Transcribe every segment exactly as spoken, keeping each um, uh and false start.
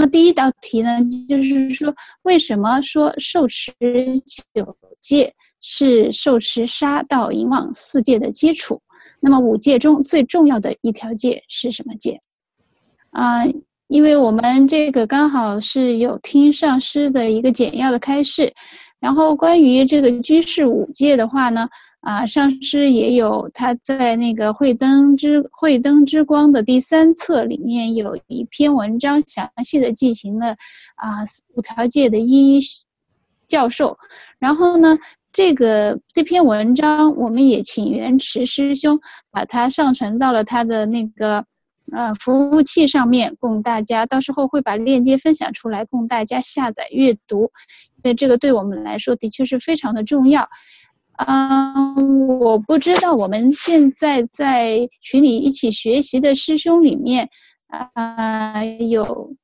么第一道题呢，就是说为什么说受持九戒是受持杀盗淫妄四戒的基础？那么五戒中最重要的一条戒是什么戒？啊、呃，因为我们这个刚好是有听上师的一个简要的开示，然后关于这个居士五戒的话呢，啊、呃，上师也有他在那个慧灯之慧灯之光的第三册里面有一篇文章，详细的进行了啊、呃、五条戒的一一教授，然后呢。这个这篇文章，我们也请圆池师兄把它上传到了他的那个呃服务器上面，供大家到时候会把链接分享出来，供大家下载阅读。因为这个对我们来说的确是非常的重要。嗯，我不知道我们现在在群里一起学习的师兄里面，啊、呃、有。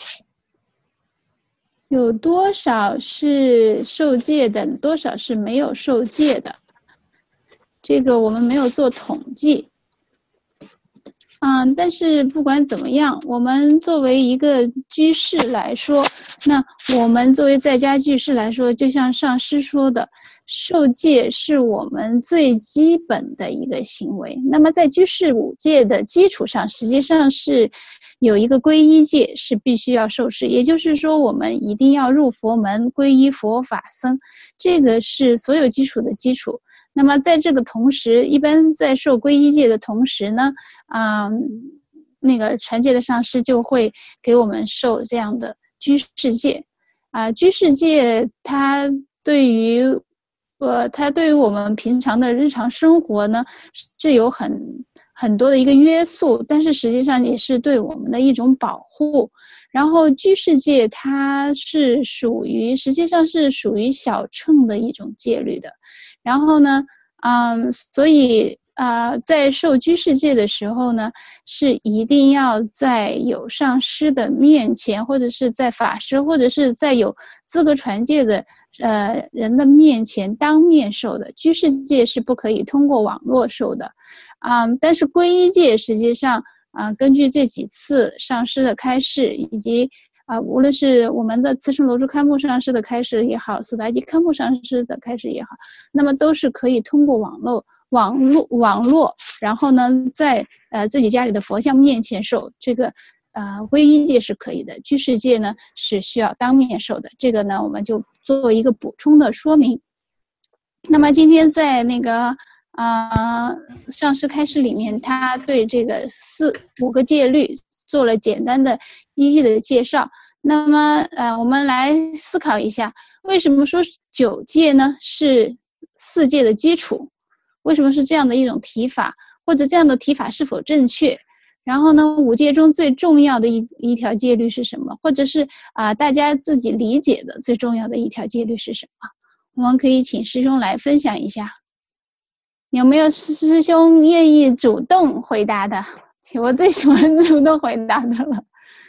有多少是受戒的，多少是没有受戒的，这个我们没有做统计。嗯，但是不管怎么样，我们作为一个居士来说，那我们作为在家居士来说，就像上师说的，受戒是我们最基本的一个行为。那么在居士五戒的基础上，实际上是有一个皈依戒是必须要受持，也就是说我们一定要入佛门皈依佛法僧，这个是所有基础的基础。那么在这个同时，一般在受皈依戒的同时呢，啊、嗯，那个传戒的上师就会给我们受这样的居士戒，啊、呃，居士戒它对于，呃，它对于我们平常的日常生活呢是有很很多的一个约束，但是实际上也是对我们的一种保护。然后居士戒它是属于，实际上是属于小乘的一种戒律的。然后呢，嗯，所以啊、呃，在受居士戒的时候呢，是一定要在有上师的面前，或者是在法师，或者是在有资格传戒的呃人的面前当面受的。居士戒是不可以通过网络受的，嗯，但是皈依戒实际上啊、呃，根据这几次上师的开示以及啊、呃，无论是我们的慈圣罗珠堪布上师的开示也好，苏达基堪布上师的开示也好，那么都是可以通过网络、网络、网络，然后呢，在呃自己家里的佛像面前受这个呃皈依戒是可以的，居士戒呢是需要当面受的。这个呢，我们就做一个补充的说明。那么今天在那个啊、呃、上师开示里面，他对这个四五个戒律做了简单的一一的介绍。那么呃，我们来思考一下，为什么说九戒呢是四戒的基础？为什么是这样的一种提法？或者这样的提法是否正确？然后呢，五戒中最重要的一一条戒律是什么？或者是啊、呃，大家自己理解的最重要的一条戒律是什么？我们可以请师兄来分享一下。有没有师兄愿意主动回答的？我最喜欢主动回答的了。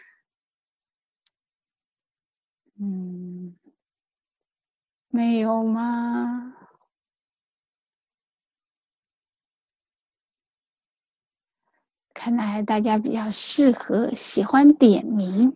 嗯，没有吗？看来大家比较适合喜欢点名。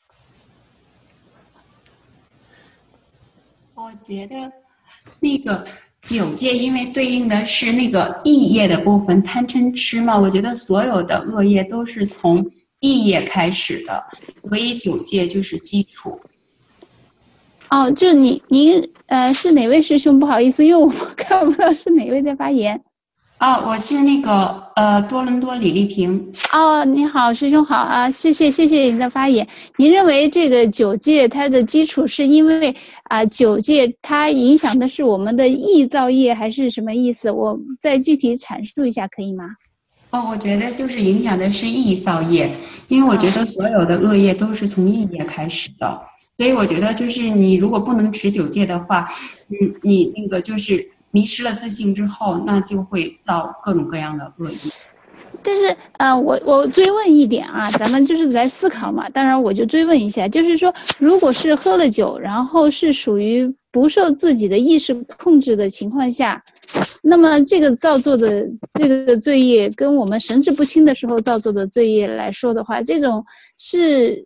我觉得那个九戒因为对应的是那个意业的部分，贪嗔痴嘛，我觉得所有的恶业都是从意业开始的，唯一九戒就是基础。 哦，就是你您呃是哪位师兄？不好意思，因为我看不到是哪位在发言。 啊，我是那个呃多伦多李丽萍。 哦，你好，师兄好啊，谢谢谢谢您的发言。您认为这个九戒它的基础是因为啊、呃、九戒它影响的是我们的意造业还是什么意思？我再具体阐述一下可以吗？ 哦，我觉得就是影响的是意造业，因为我觉得所有的恶业都是从意业开始的，所以我觉得就是你如果不能持九戒的话，嗯，你那个就是迷失了自信之后，那就会造各种各样的恶业。 但是，呃，我我追问一点啊，咱们就是来思考嘛。当然，我就追问一下，就是说，如果是喝了酒，然后是属于不受自己的意识控制的情况下，那么这个造作的这个罪业，跟我们神志不清的时候造作的罪业来说的话，这种是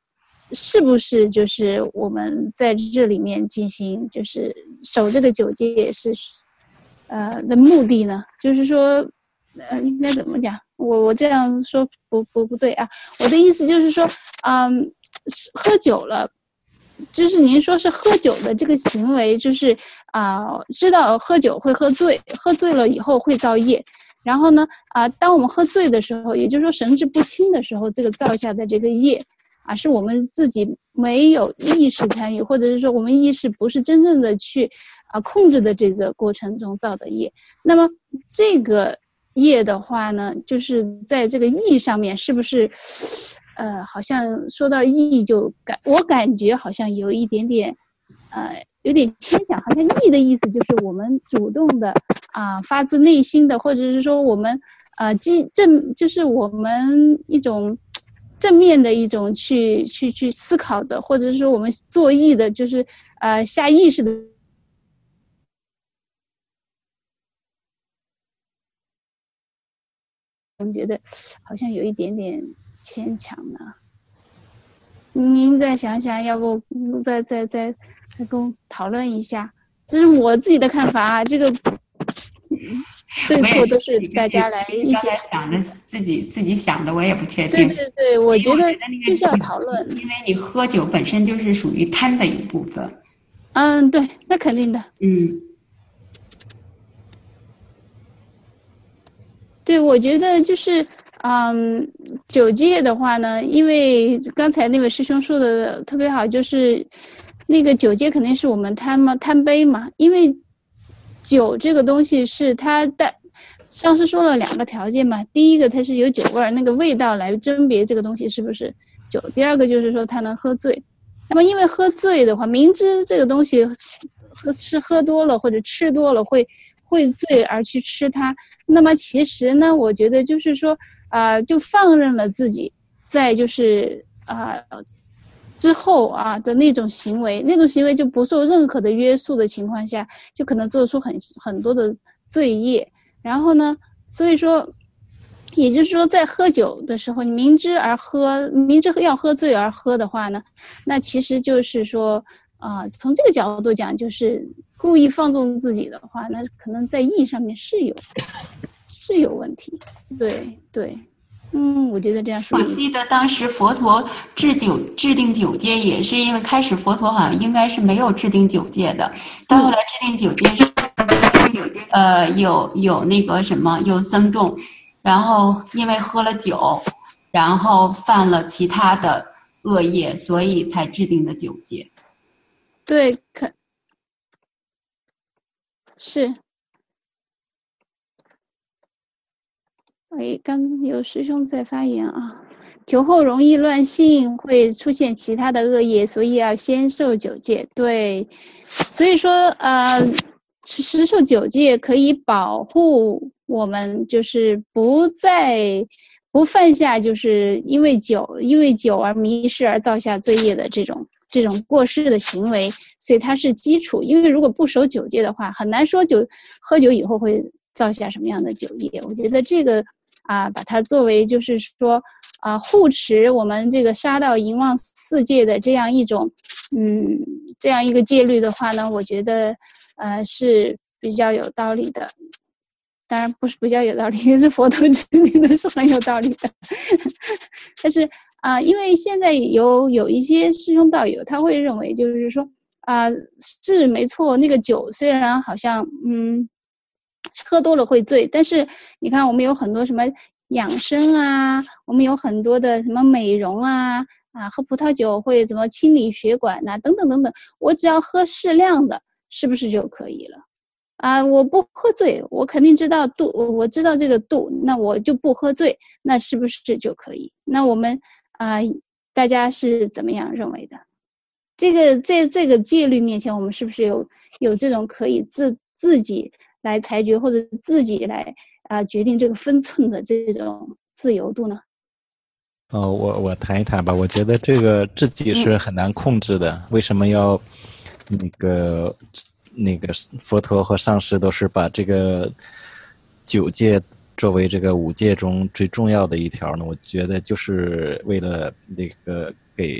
是不是就是我们在这里面进行就是守这个九戒是呃的目的呢？就是说呃应该怎么讲？我我这样说不不不对啊！我的意思就是说，嗯，喝酒了，就是您说是喝酒的这个行为，就是啊、呃，知道喝酒会喝醉，喝醉了以后会造业。然后呢，啊、呃，当我们喝醉的时候，也就是说神志不清的时候，这个造下的这个业啊，是我们自己没有意识参与，或者是说我们意识不是真正的去啊控制的这个过程中造的业。那么这个业的话呢，就是在这个义上面是不是呃好像说到义就感我感觉好像有一点点呃有点牵强，好像义的意思就是我们主动的啊、呃、发自内心的，或者是说我们呃积正就是我们一种正面的一种去去去思考的，或者是说我们做义的，就是呃下意识的。我觉得好像有一点点牵强呢。您再想想，要不再再再再跟我讨论一下？这是我自己的看法啊，这个对错都是大家来一起想着自己自己想的，我也不确对定。 对对，我觉得就是要讨论， 因为你喝酒本身就是属于贪的一部分。 嗯，对，那肯定的。 嗯。 对，我觉得就是，嗯，酒戒的话呢，因为刚才那位师兄说的特别好，就是那个酒戒肯定是我们贪嘛，贪杯嘛，因为酒这个东西是它带，上师说了两个条件嘛，第一个它是有酒味儿，那个味道来甄别这个东西是不是酒；第二个就是说它能喝醉。那么因为喝醉的话，明知这个东西喝吃喝多了或者吃多了会会醉而去吃它。那么其实呢，我觉得就是说，啊、呃，就放任了自己，在就是啊、呃、之后啊的那种行为，那种行为就不受任何的约束的情况下，就可能做出很很多的罪业。然后呢，所以说，也就是说，在喝酒的时候，你明知而喝，明知要喝醉而喝的话呢，那其实就是说。啊、呃，从这个角度讲，就是故意放纵自己的话，那可能在意上面是有是有问题。对对，嗯，我觉得这样说。 我记得当时佛陀制酒制定九戒，也是因为开始佛陀好像应该是没有制定九戒的，到后来制定九戒是，呃，有有那个什么有僧众，然后因为喝了酒，然后犯了其他的恶业，所以才制定的九戒。 对，可是。哎，刚有师兄在发言啊，酒后容易乱性，会出现其他的恶业，所以要先受九戒。对，所以说呃，持受九戒可以保护我们，就是不再不犯下就是因为酒因为酒而迷失而造下罪业的这种这种过失的行为，所以它是基础。因为如果不守九戒的话，很难说酒喝酒以后会造下什么样的酒业。我觉得这个啊，把它作为就是说啊，护持我们这个杀盗淫妄四戒的这样一种嗯这样一个戒律的话呢，我觉得呃是比较有道理的。当然不是比较有道理，是佛陀制定的是很有道理的。但是啊、呃，因为现在有有一些师兄道友，他会认为就是说啊、呃，是没错，那个酒虽然好像嗯喝多了会醉，但是你看我们有很多什么养生啊，我们有很多的什么美容啊啊，喝葡萄酒会怎么清理血管呐、啊，等等等等，我只要喝适量的，是不是就可以了？啊，我不喝醉，我肯定知道度，我知道这个度，那我就不喝醉，那是不是就可以？那我们啊、呃，大家是怎么样认为的？这个在这个戒律面前，我们是不是有有这种可以自自己来裁决，或者自己来啊、呃、决定这个分寸的这种自由度呢？ 哦，我我谈一谈吧。我觉得这个自己是很难控制的。嗯、为什么要那个那个佛陀和上师都是把这个九戒作为这个五戒中最重要的一条呢？我觉得就是为了那个给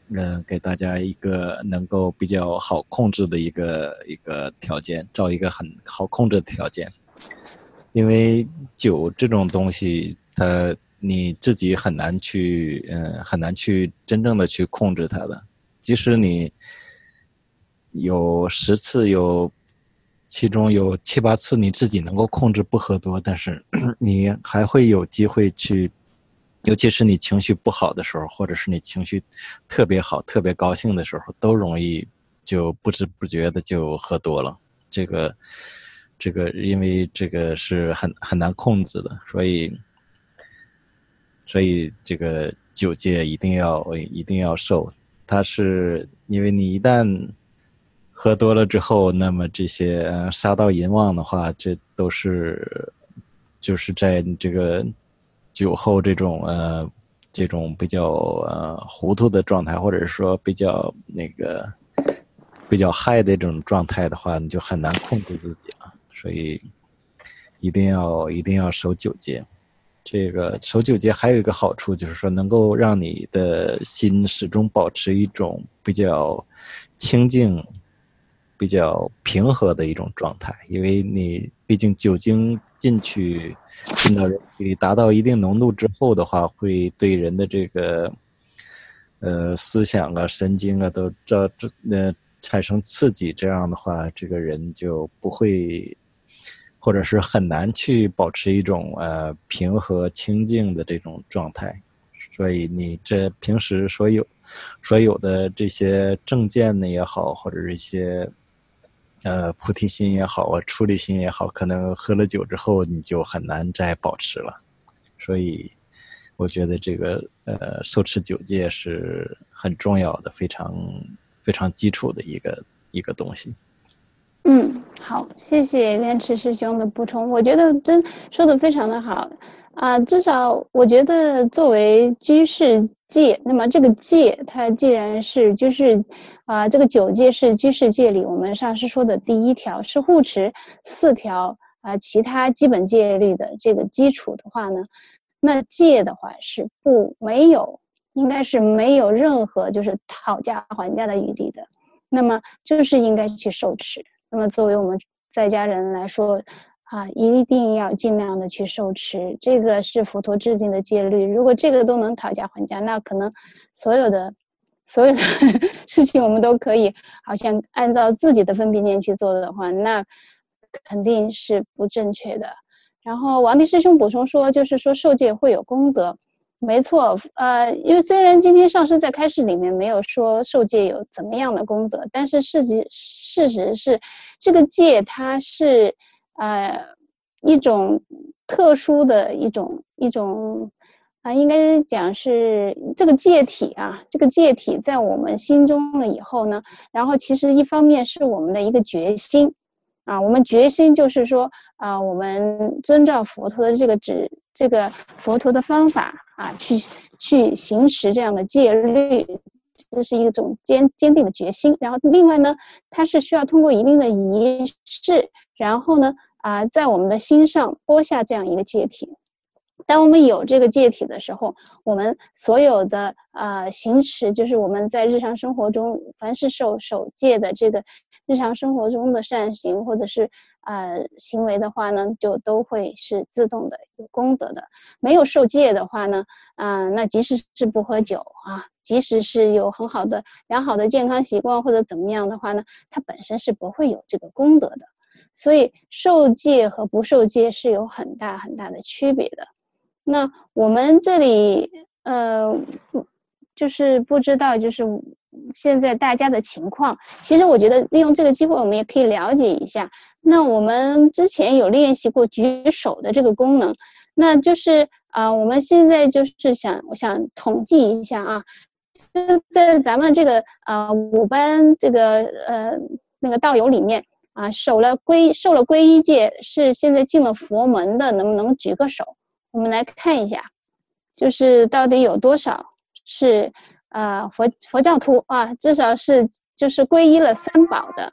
呃，给大家一个能够比较好控制的一个一个条件，找一个很好控制的条件。因为酒这种东西，它你自己很难去，嗯、呃，很难去真正的去控制它的。即使你有十次，有其中有七八次你自己能够控制不喝多，但是你还会有机会去。尤其是你情绪不好的时候，或者是你情绪特别好、特别高兴的时候，都容易就不知不觉的就喝多了。这个，这个，因为这个是很很难控制的，所以，所以这个酒戒一定要一定要受。它是因为你一旦喝多了之后，那么这些呃杀盗淫妄的话，这都是就是在这个。酒后这种呃这种比较呃糊涂的状态，或者是说比较那个比较嗨的这种状态的话，你就很难控制自己了。所以一定要一定要守酒戒。这个守酒戒还有一个好处，就是说能够让你的心始终保持一种比较清静、比较平和的一种状态，因为你毕竟酒精进去。进到人体里达到一定浓度之后的话，会对人的这个呃思想啊、神经啊都这这呃产生刺激，这样的话，这个人就不会，或者是很难去保持一种呃平和清静的这种状态。所以你这平时所有所有的这些正见呢也好，或者是一些。呃，菩提心也好啊，出离心也好，可能喝了酒之后你就很难再保持了。所以，我觉得这个呃，受持九戒是很重要的，非常非常基础的一个一个东西。 嗯，好，谢谢圆池师兄的补充，我觉得真说的非常的好啊、呃。至少我觉得作为居士戒，那么这个戒它既然是就是啊、呃，这个九戒是居士戒里我们上师说的第一条，是护持四条啊、呃、其他基本戒律的这个基础的话呢，那戒的话是不没有，应该是没有任何就是讨价还价的余地的，那么就是应该去受持。那么作为我们在家人来说啊，一定要尽量的去受持，这个是佛陀制定的戒律。如果这个都能讨价还价，那可能所有的所有的事情我们都可以好像按照自己的分别念去做的话，那肯定是不正确的。然后王帝师兄补充说，就是说受戒会有功德。没错，呃，因为虽然今天上师在开示里面没有说受戒有怎么样的功德，但是事实事实是，这个戒它是呃一种特殊的一种一种啊、呃，应该讲是这个戒体啊，这个戒体在我们心中了以后呢，然后其实一方面是我们的一个决心啊，我们决心就是说啊，我们遵照佛陀的这个指。这个佛陀的方法啊，去去行持这样的戒律，这是一种坚坚定的决心。然后另外呢，它是需要通过一定的仪式，然后呢啊，在我们的心上播下这样一个戒体。当我们有这个戒体的时候，我们所有的呃行持，就是我们在日常生活中凡是守守戒的这个日常生活中的善行或者是呃行为的话呢，就都会是自动的有功德的。没有受戒的话呢，啊、呃，那即使是不喝酒啊，即使是有很好的良好的健康习惯或者怎么样的话呢，它本身是不会有这个功德的。所以受戒和不受戒是有很大很大的区别的。那我们这里呃，就是不知道就是现在大家的情况，其实我觉得利用这个机会我们也可以了解一下。那我们之前有练习过举手的这个功能，那就是啊、呃，我们现在就是想我想统计一下啊，就在咱们这个呃五班这个呃那个道友里面啊，守了皈受了皈依戒，是现在进了佛门的，能不能举个手？我们来看一下，就是到底有多少是呃佛佛教徒啊，至少是就是皈依了三宝的，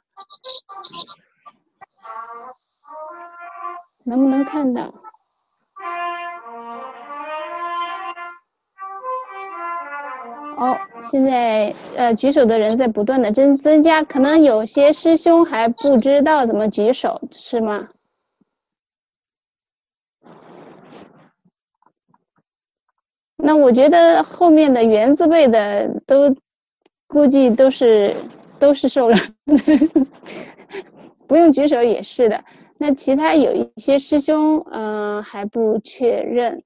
能不能看到？ 哦，现在呃举手的人在不断的增增加，可能有些师兄还不知道怎么举手，是吗？那我觉得后面的圆字辈的都估计都是都是受了，不用举手也是的。那其他有一些师兄嗯、呃、还不确认。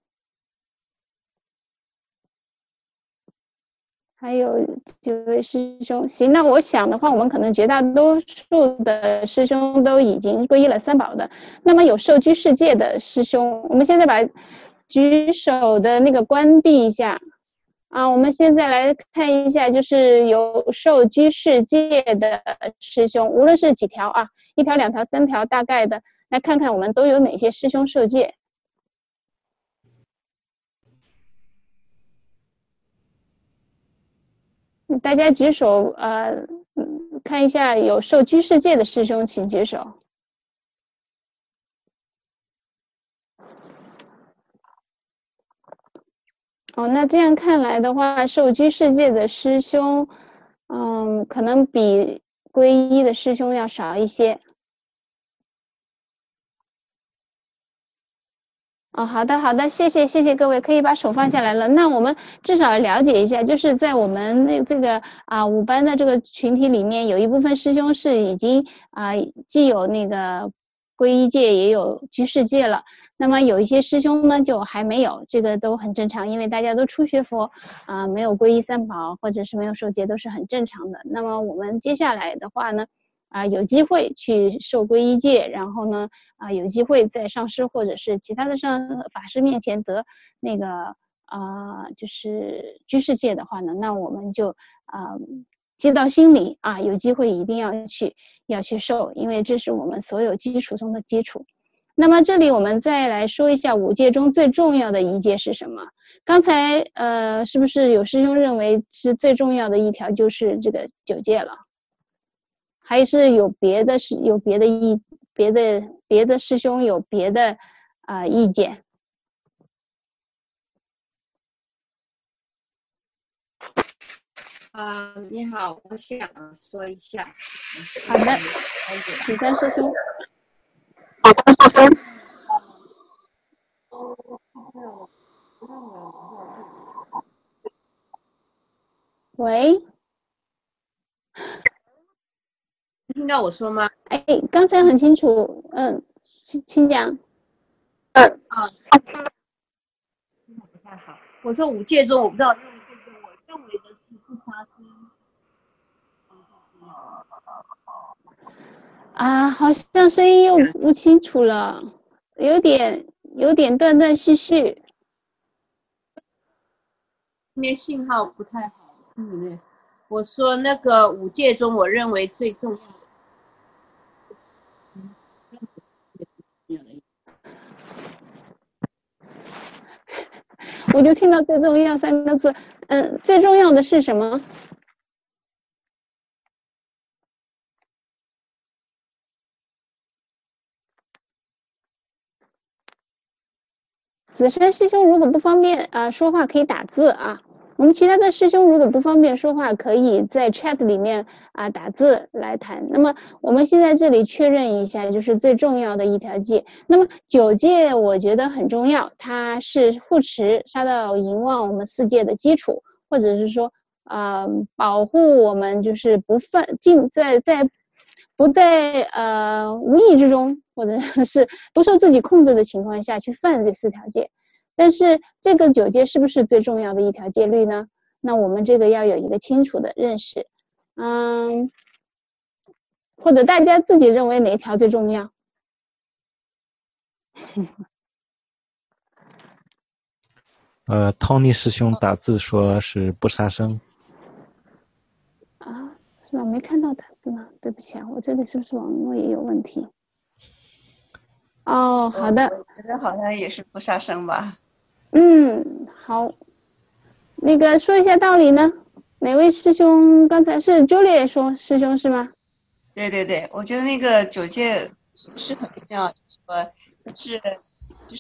还有几位师兄，行，那我想的话，我们可能绝大多数的师兄都已经皈依了三宝的。那么有受居士戒的师兄，我们现在把举手的那个关闭一下啊。我们现在来看一下，就是有受居士戒的师兄，无论是几条啊，一条、两条、三条，大概的，来看看我们都有哪些师兄受戒。大家举手，呃，看一下有受居士戒的师兄，请举手。哦，那这样看来的话，受居士戒的师兄，嗯，可能比皈依的师兄要少一些。哦，好的，好的，谢谢，谢谢各位，可以把手放下来了。那我们至少了解一下，就是在我们那这个啊五班的这个群体里面，有一部分师兄是已经啊既有那个皈依戒，也有居士戒了。那么有一些师兄呢，就还没有，这个都很正常，因为大家都初学佛啊，没有皈依三宝，或者是没有受戒，都是很正常的。那么我们接下来的话呢？啊，有机会去受皈依戒，然后呢，啊，有机会在上师或者是其他的上法师面前得那个啊，就是居士戒的话呢，那我们就啊记到心里啊，有机会一定要去要去受，因为这是我们所有基础中的基础。那么这里我们再来说一下五戒中最重要的一戒是什么？刚才呃，是不是有师兄认为是最重要的一条就是这个九戒了？还是有别的是有别的意别的别的师兄有别的啊、呃、意见？ 啊、呃，你好，我想说一下。 好的，第三师兄。喂。 听到我说吗？ 哎，刚才很清楚，嗯，请请讲。 嗯啊，不太好。我说五戒中，我不知道认为这个，我认为的是不杀生。 啊，好像声音又不清楚了，有点有点断断续续。 因为信号不太好，嗯，我说那个五戒中，我认为最重要的。 我就听到最重要三个字，嗯，最重要的是什么？子珊师兄如果不方便啊、呃、说话可以打字啊，我们其他的师兄如果不方便说话，可以在 chat 里面啊、呃、打字来谈。那么我们现在这里确认一下，就是最重要的一条戒。那么九戒我觉得很重要，它是护持杀盗淫妄我们四戒的基础，或者是说呃保护我们就是不犯尽在在不在呃无意之中或者是不受自己控制的情况下去犯这四条戒。但是这个九戒是不是最重要的一条戒律呢？那我们这个要有一个清楚的认识，嗯，或者大家自己认为哪一条最重要？ 呃，汤尼师兄打字说是不杀生。 啊，是吧？没看到打字呢，对不起啊，我这里是不是网络也有问题？哦，好的。 我觉得好像也是不杀生吧。 嗯，好。那个说一下道理呢？哪位师兄刚才是 Julie 说师兄是吗？ 对对对，我觉得那个九戒是很重要，就是说，是就是说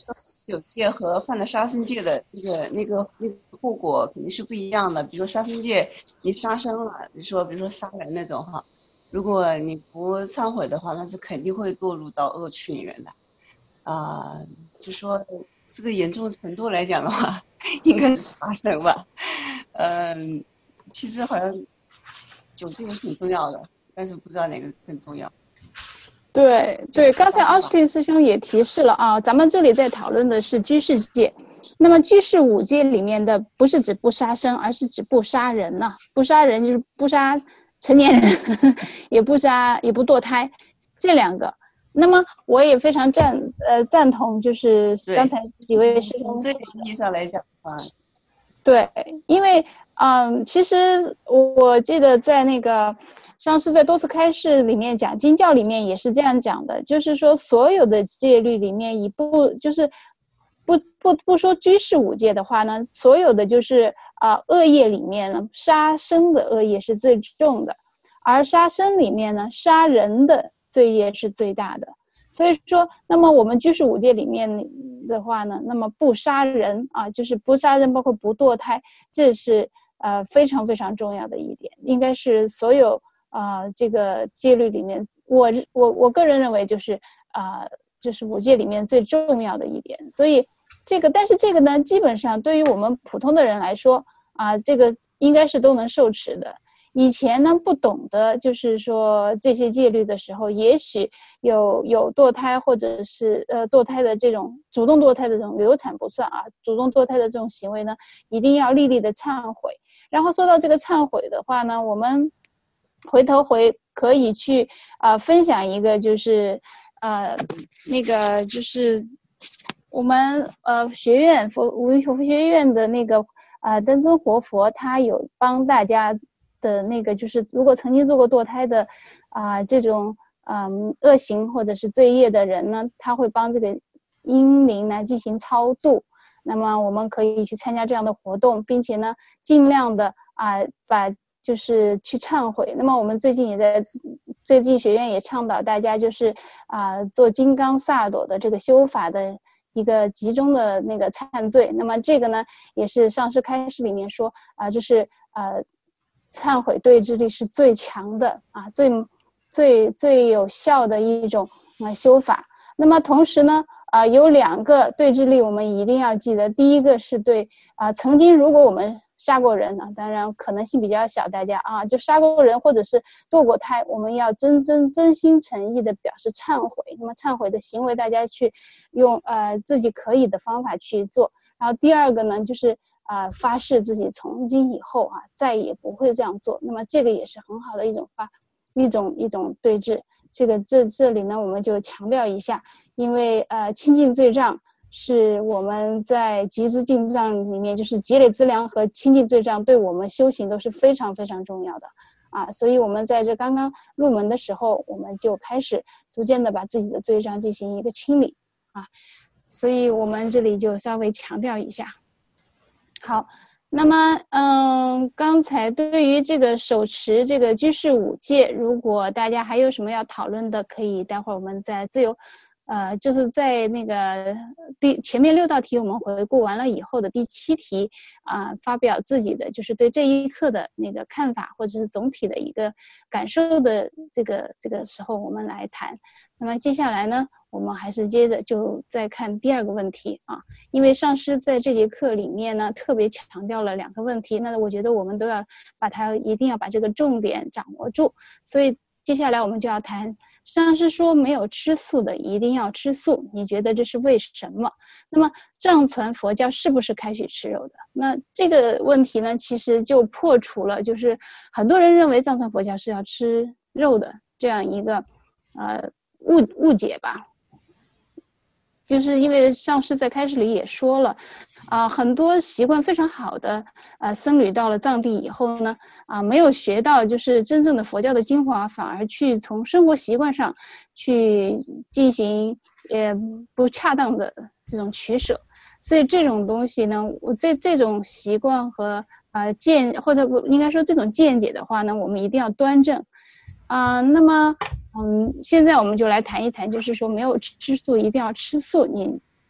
酒戒和犯了杀生戒的那个那个那个后果肯定是不一样的。比如说杀生戒，你杀生了，比如说比如说杀人那种哈，如果你不忏悔的话，那是肯定会堕入到恶趣里面的。啊、呃，就说这个严重程度来讲的话，应该是杀生吧。嗯，其实好像酒戒也挺重要的，但是不知道哪个更重要。 对对，刚才奥斯汀师兄也提示了啊，咱们这里在讨论的是居士戒。那么居士五戒里面的不是指不杀生，而是指不杀人呐、啊。不杀人就是不杀成年人，呵呵也不杀也不堕胎，这两个。那么我也非常赞呃赞同，就是刚才几位师兄这个意义上来讲啊， 对，因为嗯，其实我记得在那个上师在多次开示里面讲经教里面也是这样讲的，就是说所有的戒律里面以不就是不不不说居士五戒的话呢，所有的就是啊、呃、恶业里面呢，杀生的恶业是最重的，而杀生里面呢，杀人的罪业是最大的。所以说，那么我们居士五戒里面的话呢，那么不杀人啊，就是不杀人，包括不堕胎，这是呃非常非常重要的一点，应该是所有啊、呃、这个戒律里面，我我我个人认为就是啊、呃、就是五戒里面最重要的一点。所以这个，但是这个呢，基本上对于我们普通的人来说啊、呃，这个应该是都能受持的。以前呢不懂得就是说这些戒律的时候，也许有有堕胎或者是呃堕胎的这种主动堕胎的这种流产不算啊，主动堕胎的这种行为呢，一定要历历的忏悔。然后说到这个忏悔的话呢，我们回头回可以去啊、呃、分享一个就是呃那个就是我们呃学院佛无云佛学院的那个呃登尊活佛，他有帮大家的那个就是如果曾经做过堕胎的啊、呃、这种嗯恶行或者是罪业的人呢，他会帮这个阴灵呢进行超度。那么我们可以去参加这样的活动，并且呢尽量的啊、呃、把就是去忏悔。那么我们最近也在最近学院也倡导大家就是啊、呃、做金刚萨埵的这个修法的一个集中的那个忏罪。那么这个呢也是上师开示里面说啊、呃、就是呃忏悔对治力是最强的啊，最最最有效的一种啊、呃、修法。那么同时呢啊、呃、有两个对治力我们一定要记得。第一个是对啊、呃、曾经如果我们杀过人啊，当然可能性比较小，大家啊就杀过人或者是堕过胎，我们要真真真心诚意的表示忏悔。那么忏悔的行为大家去用呃自己可以的方法去做。然后第二个呢就是啊、呃、发誓自己从今以后啊再也不会这样做。那么这个也是很好的一种发一种一种对治。这个这这里呢我们就强调一下，因为呃清净罪障是我们在集资进藏里面，就是积累资粮和清净罪障对我们修行都是非常非常重要的啊。所以我们在这刚刚入门的时候，我们就开始逐渐的把自己的罪障进行一个清理啊。所以我们这里就稍微强调一下。好，那么嗯，刚才对于这个手持这个居士五戒，如果大家还有什么要讨论的，可以待会儿我们再自由呃，就是在那个第前面六道题我们回顾完了以后的第七题啊、呃，发表自己的就是对这一课的那个看法或者是总体的一个感受的这个这个时候我们来谈。那么接下来呢，我们还是接着就再看第二个问题啊，因为上师在这节课里面呢特别强调了两个问题，那我觉得我们都要把它一定要把这个重点掌握住，所以接下来我们就要谈。上师说没有吃素的一定要吃素，你觉得这是为什么？那么藏传佛教是不是开始吃肉的？那这个问题呢，其实就破除了就是很多人认为藏传佛教是要吃肉的这样一个呃误误解吧。就是因为上师在开示里也说了啊、呃，很多习惯非常好的呃僧侣到了藏地以后呢啊、呃，没有学到就是真正的佛教的精华，反而去从生活习惯上去进行呃不恰当的这种取舍。所以这种东西呢，我这这种习惯和呃见或者应该说这种见解的话呢，我们一定要端正啊、呃。那么嗯，现在我们就来谈一谈，就是说没有吃素一定要吃素，你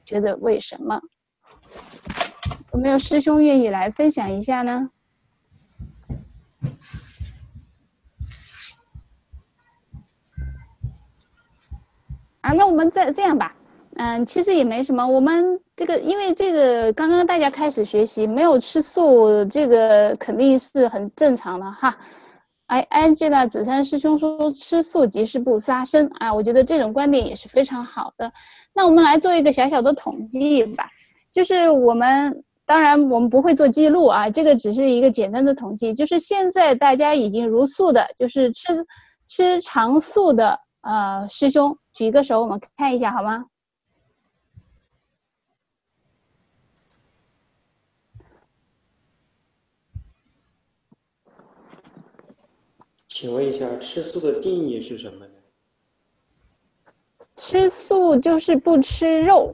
觉得为什么？有没有师兄愿意来分享一下呢？啊，那我们再这样吧，嗯，其实也没什么。我们这个，因为这个刚刚大家开始学习，没有吃素，这个肯定是很正常的哈。哎，Angela 子珊师兄说吃素即是不杀生啊，我觉得这种观点也是非常好的。那我们来做一个小小的统计吧，就是我们当然我们不会做记录啊，这个只是一个简单的统计，就是现在大家已经如素的，就是吃吃长素的。呃，师兄举一个手，我们看一下好吗？ 请问一下，吃素的定义是什么呢？ 吃素就是不吃肉。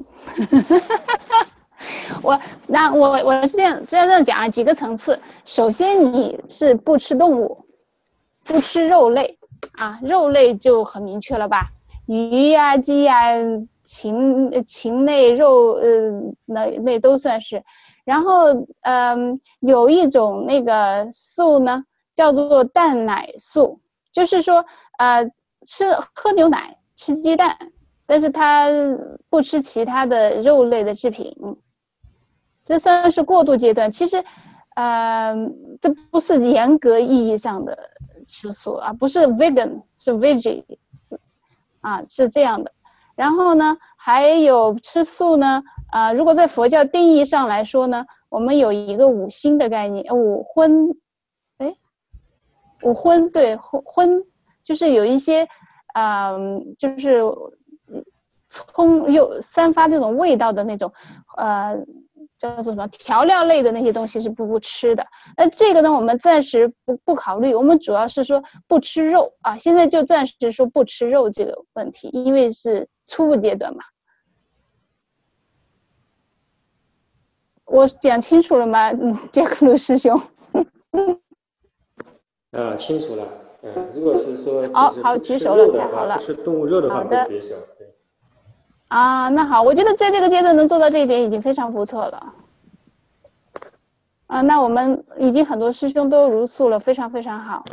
我那我我是这样这样讲啊，几个层次。首先你是不吃动物，不吃肉类啊，肉类就很明确了吧？鱼呀、鸡呀、禽禽类、肉呃那那都算是。然后嗯、呃，有一种那个素呢，叫做蛋奶素，就是说呃吃喝牛奶、吃鸡蛋，但是它不吃其他的肉类的制品，这算是过渡阶段。其实呃这不是严格意义上的吃素啊，不是 vegan， 是 veggie。啊，是这样的。然后呢，还有吃素呢，啊、呃，如果在佛教定义上来说呢，我们有一个五辛的概念，五荤，哎，五荤对荤，就是有一些，嗯、呃，就是葱又散发那种味道的那种，呃。叫做什么调料类的那些东西是不不吃的，那这个呢我们暂时不不考虑，我们主要是说不吃肉啊，现在就暂时说不吃肉这个问题，因为是初步阶段嘛。我讲清楚了吗？嗯，杰克鲁师兄。 啊，清楚了。嗯、呃，如果是说好好举手了，太好了。 不吃动物肉的话，不举手。对。 啊，那好，我觉得在这个阶段能做到这一点已经非常不错了。啊，那我们已经很多师兄都如素了，非常非常好。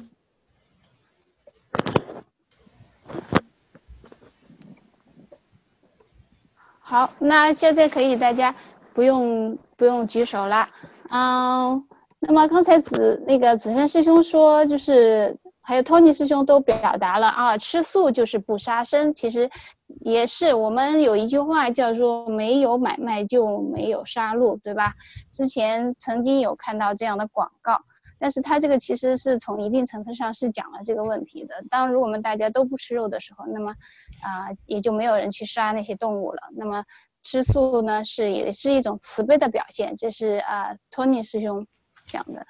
好，那现在可以大家不用不用举手了。嗯，那么刚才子那个子珊师兄说，就是还有 Tony 师兄都表达了啊，吃素就是不杀生，其实也是我们有一句话叫做没有买卖就没有杀戮，对吧？之前曾经有看到这样的广告，但是它这个其实是从一定层次上是讲了这个问题的。当如果我们大家都不吃肉的时候，那么啊、呃、也就没有人去杀那些动物了。那么吃素呢是也是一种慈悲的表现，这是啊、呃、Tony 师兄讲的。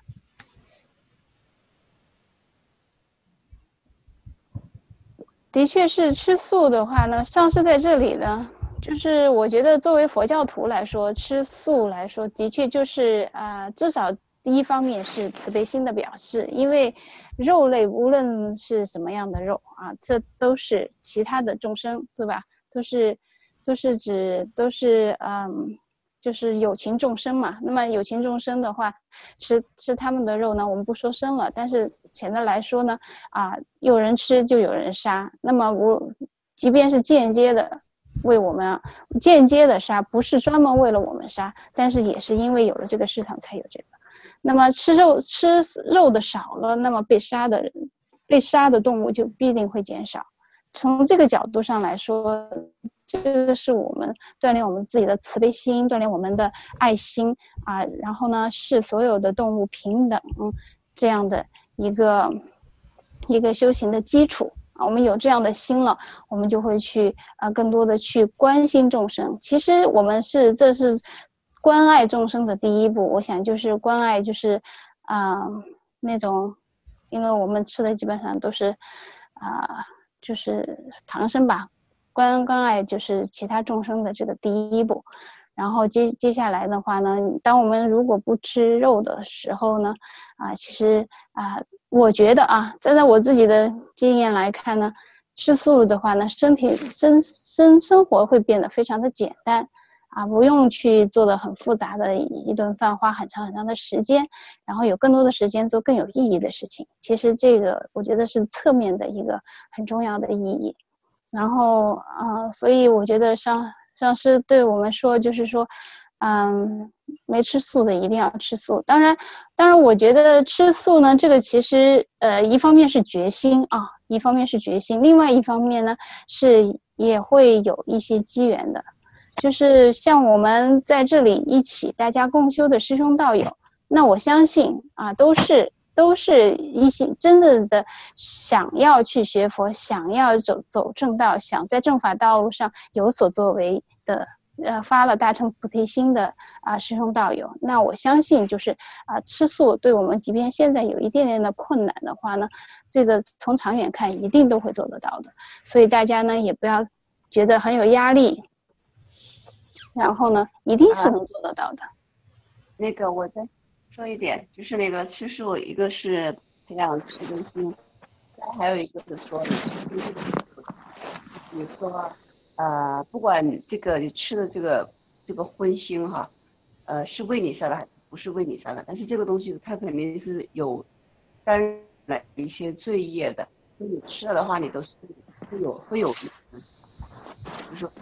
的确是吃素的话呢，上师在这里呢，就是我觉得作为佛教徒来说，吃素来说，的确就是啊、呃，至少第一方面是慈悲心的表示，因为肉类无论是什么样的肉啊，这都是其他的众生，对吧？都是都是指都是嗯，就是有情众生嘛。那么有情众生的话，吃吃他们的肉呢，我们不说生了，但是简单来说呢，啊，有人吃就有人杀。那么我即便是间接的为我们间接的杀，不是专门为了我们杀，但是也是因为有了这个市场才有这个。那么吃肉吃肉的少了，那么被杀的人被杀的动物就必定会减少。从这个角度上来说，这个是我们锻炼我们自己的慈悲心，锻炼我们的爱心啊，然后呢视所有的动物平等这样的一个一个修行的基础啊。我们有这样的心了，我们就会去啊更多的去关心众生。其实我们是这是关爱众生的第一步，我想就是关爱就是啊、呃、那种，因为我们吃的基本上都是啊、呃、就是唐僧吧，关关爱就是其他众生的这个第一步。然后接接下来的话呢，当我们如果不吃肉的时候呢，啊，其实啊，我觉得啊，站在我自己的经验来看呢，吃素的话呢，身体生生生活会变得非常的简单啊，不用去做的很复杂的一顿饭，花很长很长的时间，然后有更多的时间做更有意义的事情。其实这个我觉得是侧面的一个很重要的意义。然后啊、呃，所以我觉得上上师对我们说，就是说，嗯，没吃素的一定要吃素。当然，当然，我觉得吃素呢，这个其实呃，一方面是决心啊，一方面是决心，另外一方面呢是也会有一些机缘的。就是像我们在这里一起大家共修的师兄道友，那我相信啊，都是都是一心真的的想要去学佛，想要走走正道，想在正法道路上有所作为的，呃，发了大乘菩提心的啊师兄道友。那我相信就是啊，吃素对我们即便现在有一点点的困难的话呢，这个从长远看一定都会做得到的。所以大家呢也不要觉得很有压力。然后呢，一定是能做得到的。 啊、那个，我再说一点，就是那个吃素，一个是培养慈悲心，还有一个是说，你说，呃，不管这个你吃的这个这个荤腥哈，呃，是为你杀的还不是为你杀的，但是这个东西它肯定是有沾染一些罪业的，所以你吃了的话，你都是会有会有，就是说。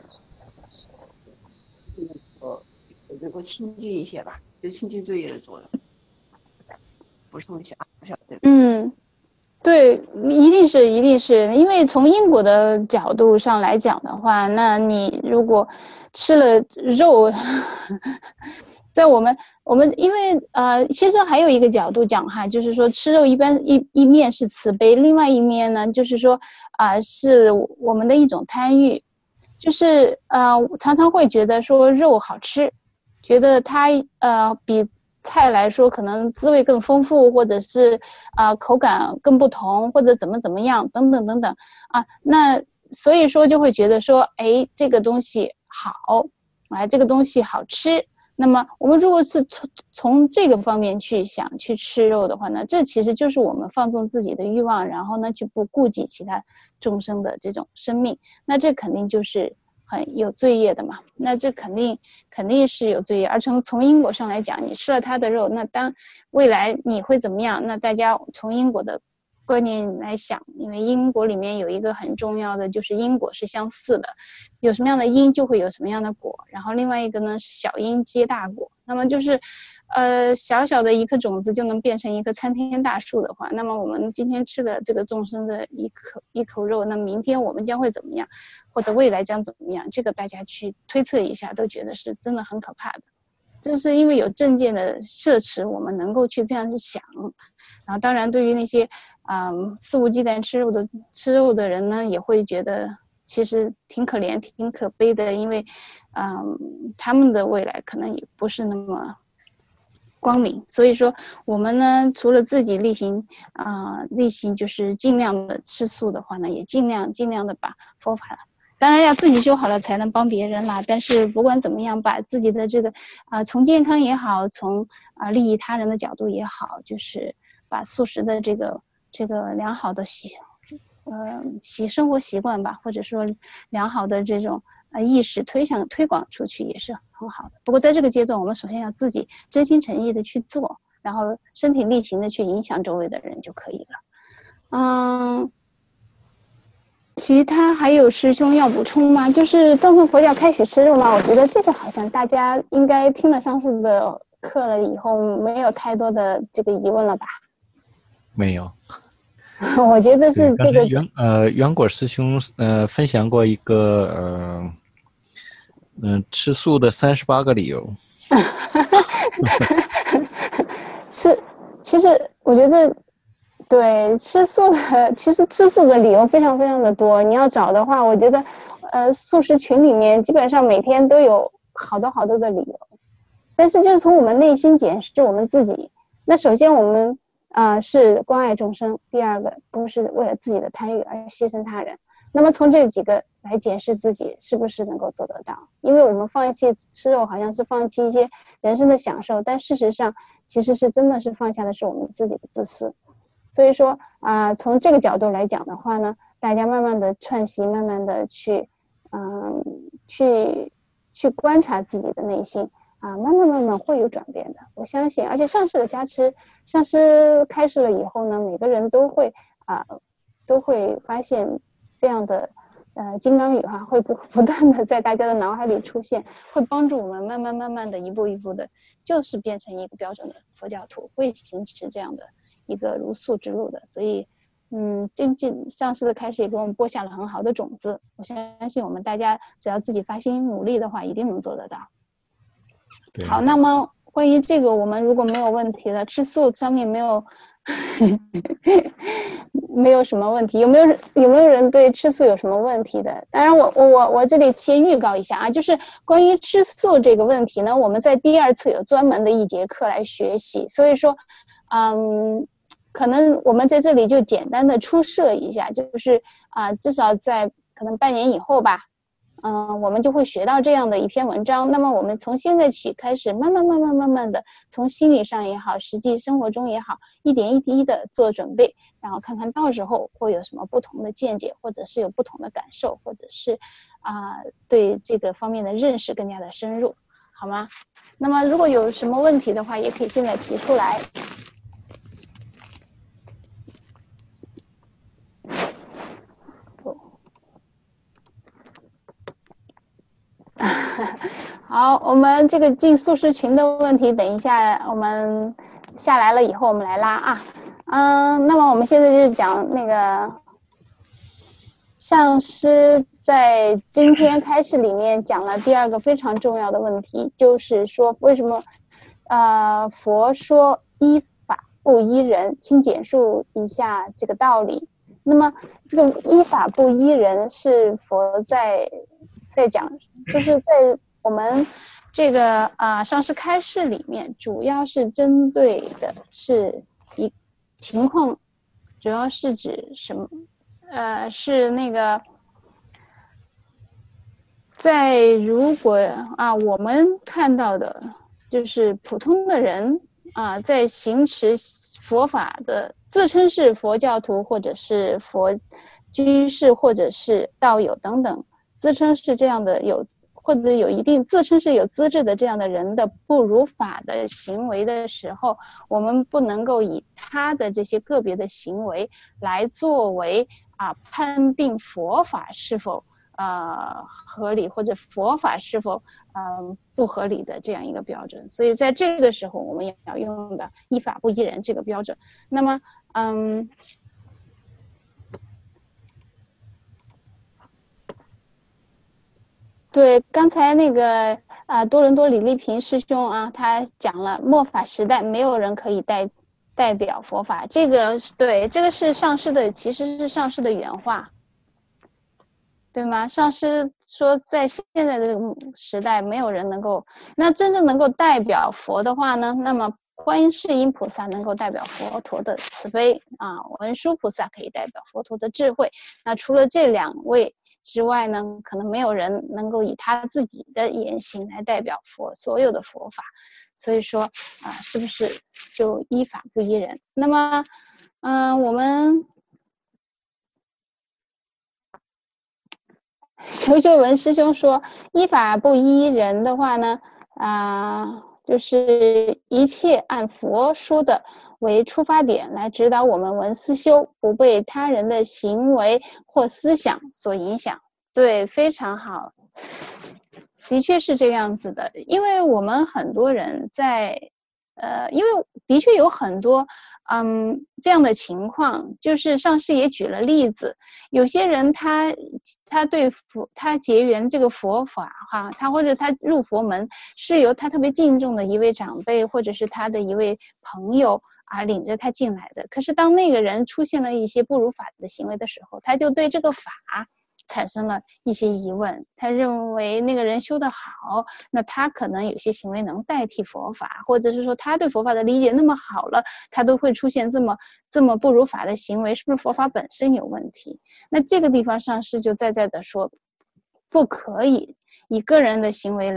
能够亲近一些吧，就亲近罪业的作用。补充一下，不晓得。 嗯，对，一定是，一定是，因为从因果的角度上来讲的话，那你如果吃了肉，在我们我们因为呃，其实还有一个角度讲哈，就是说吃肉一般一一面是慈悲，另外一面呢，就是说啊、呃，是我们的一种贪欲，就是呃，常常会觉得说肉好吃。觉得它呃比菜来说可能滋味更丰富，或者是啊、呃、口感更不同，或者怎么怎么样等等等等啊，那所以说就会觉得说，哎，这个东西好，哎，这个东西好吃。那么我们如果是从从这个方面去想去吃肉的话呢，这其实就是我们放纵自己的欲望，然后呢去不顾及其他众生的这种生命，那这肯定就是很有罪业的嘛，那这肯定肯定是有罪业。而从从因果上来讲，你吃了他的肉，那当未来你会怎么样？那大家从因果的观念来想，因为因果里面有一个很重要的，就是因果是相似的，有什么样的因就会有什么样的果。然后另外一个呢是小因接大果，那么就是呃小小的一颗种子就能变成一棵参天大树的话，那么我们今天吃的这个众生的一口一口肉，那明天我们将会怎么样？或者未来将怎么样，这个大家去推测一下，都觉得是真的很可怕的。这是因为有正见的摄持，我们能够去这样去想。然后当然对于那些嗯肆无忌惮吃肉的吃肉的人呢，也会觉得其实挺可怜挺可悲的，因为嗯他们的未来可能也不是那么光明。所以说我们呢除了自己例行啊、呃、例行就是尽量的吃素的话呢，也尽量尽量的把佛法，当然要自己修好了才能帮别人啦，但是不管怎么样，把自己的这个啊、呃、从健康也好，从啊、呃、利益他人的角度也好，就是把素食的这个这个良好的习呃习生活习惯吧，或者说良好的这种呃意识推向推广出去也是很好的。不过在这个阶段，我们首先要自己真心诚意的去做，然后身体力行的去影响周围的人就可以了。嗯。其他还有师兄要补充吗？就是藏传佛教开始吃肉吗？我觉得这个好像大家应该听了上次的课了以后，没有太多的这个疑问了吧？ 没有。 我觉得是这个袁呃袁果师兄呃分享过一个呃嗯、呃、吃素的三十八个理由。 是，其实我觉得。对，吃素的其实吃素的理由非常非常的多，你要找的话，我觉得呃素食群里面基本上每天都有好多好多的理由。但是就是从我们内心检视我们自己，那首先我们啊、呃、是关爱众生，第二个不是为了自己的贪欲而牺牲他人。那么从这几个来检视自己是不是能够做得到，因为我们放弃吃肉好像是放弃一些人生的享受，但事实上其实是真的是放下的是我们自己的自私。所以说啊、呃，从这个角度来讲的话呢，大家慢慢的串习，慢慢的去，嗯、呃，去去观察自己的内心啊，慢慢慢慢会有转变的，我相信。而且上师的加持，上师开示了以后呢，每个人都会啊，都会发现这样的呃金刚语哈、啊，会不不断的在大家的脑海里出现，会帮助我们慢慢慢慢的一步一步的，就是变成一个标准的佛教徒，会行持这样的一个如素之路的。所以嗯，这这上师的开始也给我们播下了很好的种子，我相信我们大家只要自己发心努力的话，一定能做得到。 对， 好，那么关于这个我们如果没有问题了，吃素上面没有没有什么问题，有没有有没有人对吃素有什么问题的？当然我我我这里先预告一下啊，就是关于吃素这个问题呢，我们在第二次有专门的一节课来学习，所以说嗯可能我们在这里就简单的出设一下，就是啊、呃，至少在可能半年以后吧，嗯、呃，我们就会学到这样的一篇文章。那么我们从现在起开始，慢慢慢慢慢慢的，从心理上也好，实际生活中也好，一点一滴的做准备，然后看看到时候会有什么不同的见解，或者是有不同的感受，或者是啊、呃、对这个方面的认识更加的深入，好吗？那么如果有什么问题的话，也可以现在提出来。好，我们这个进素食群的问题，等一下我们下来了以后我们来拉啊。嗯，那么我们现在就讲那个上师在今天开始里面讲了第二个非常重要的问题，就是说为什么呃佛说依法不依人，请简述一下这个道理。那么这个依法不依人是佛在在讲，就是在我们这个啊、呃、上师开示里面，主要是针对的是一情况，主要是指什么？呃，是那个在如果啊我们看到的，就是普通的人啊，在行持佛法的，自称是佛教徒，或者是佛居士，或者是道友等等，自称是这样的有。或者有一定自称是有资质的这样的人的不如法的行为的时候，我们不能够以他的这些个别的行为来作为啊判定佛法是否呃合理，或者佛法是否呃不合理的这样一个标准。所以在这个时候我们也要用的依法不依人这个标准。那么嗯对，刚才那个啊，多伦多李丽萍师兄啊，他讲了末法时代没有人可以代代表佛法，这个是对，这个是上师的，其实是上师的原话，对吗？上师说，在现在的这个时代，没有人能够，那真正能够代表佛的话呢，那么观世音菩萨能够代表佛陀的慈悲啊，文殊菩萨可以代表佛陀的智慧，那除了这两位之外呢，可能没有人能够以他自己的言行来代表佛所有的佛法，所以说啊、呃，是不是就依法不依人？那么，嗯、呃，我们修修文师兄说，依法不依人的话呢，啊、呃，就是一切按佛说的为出发点来指导我们闻思修，不被他人的行为或思想所影响。对，非常好，的确是这样子的。因为我们很多人在呃，因为的确有很多嗯这样的情况，就是上师也举了例子，有些人他他对佛他结缘这个佛法哈，他或者他入佛门是由他特别敬重的一位长辈或者是他的一位朋友啊领着他进来的，可是当那个人出现了一些不如法的行为的时候，他就对这个法产生了一些疑问，他认为那个人修得好，那他可能有些行为能代替佛法，或者是说他对佛法的理解那么好了，他都会出现这么这么不如法的行为，是不是佛法本身有问题？那这个地方上师就在在的说，不可以以个人的行为来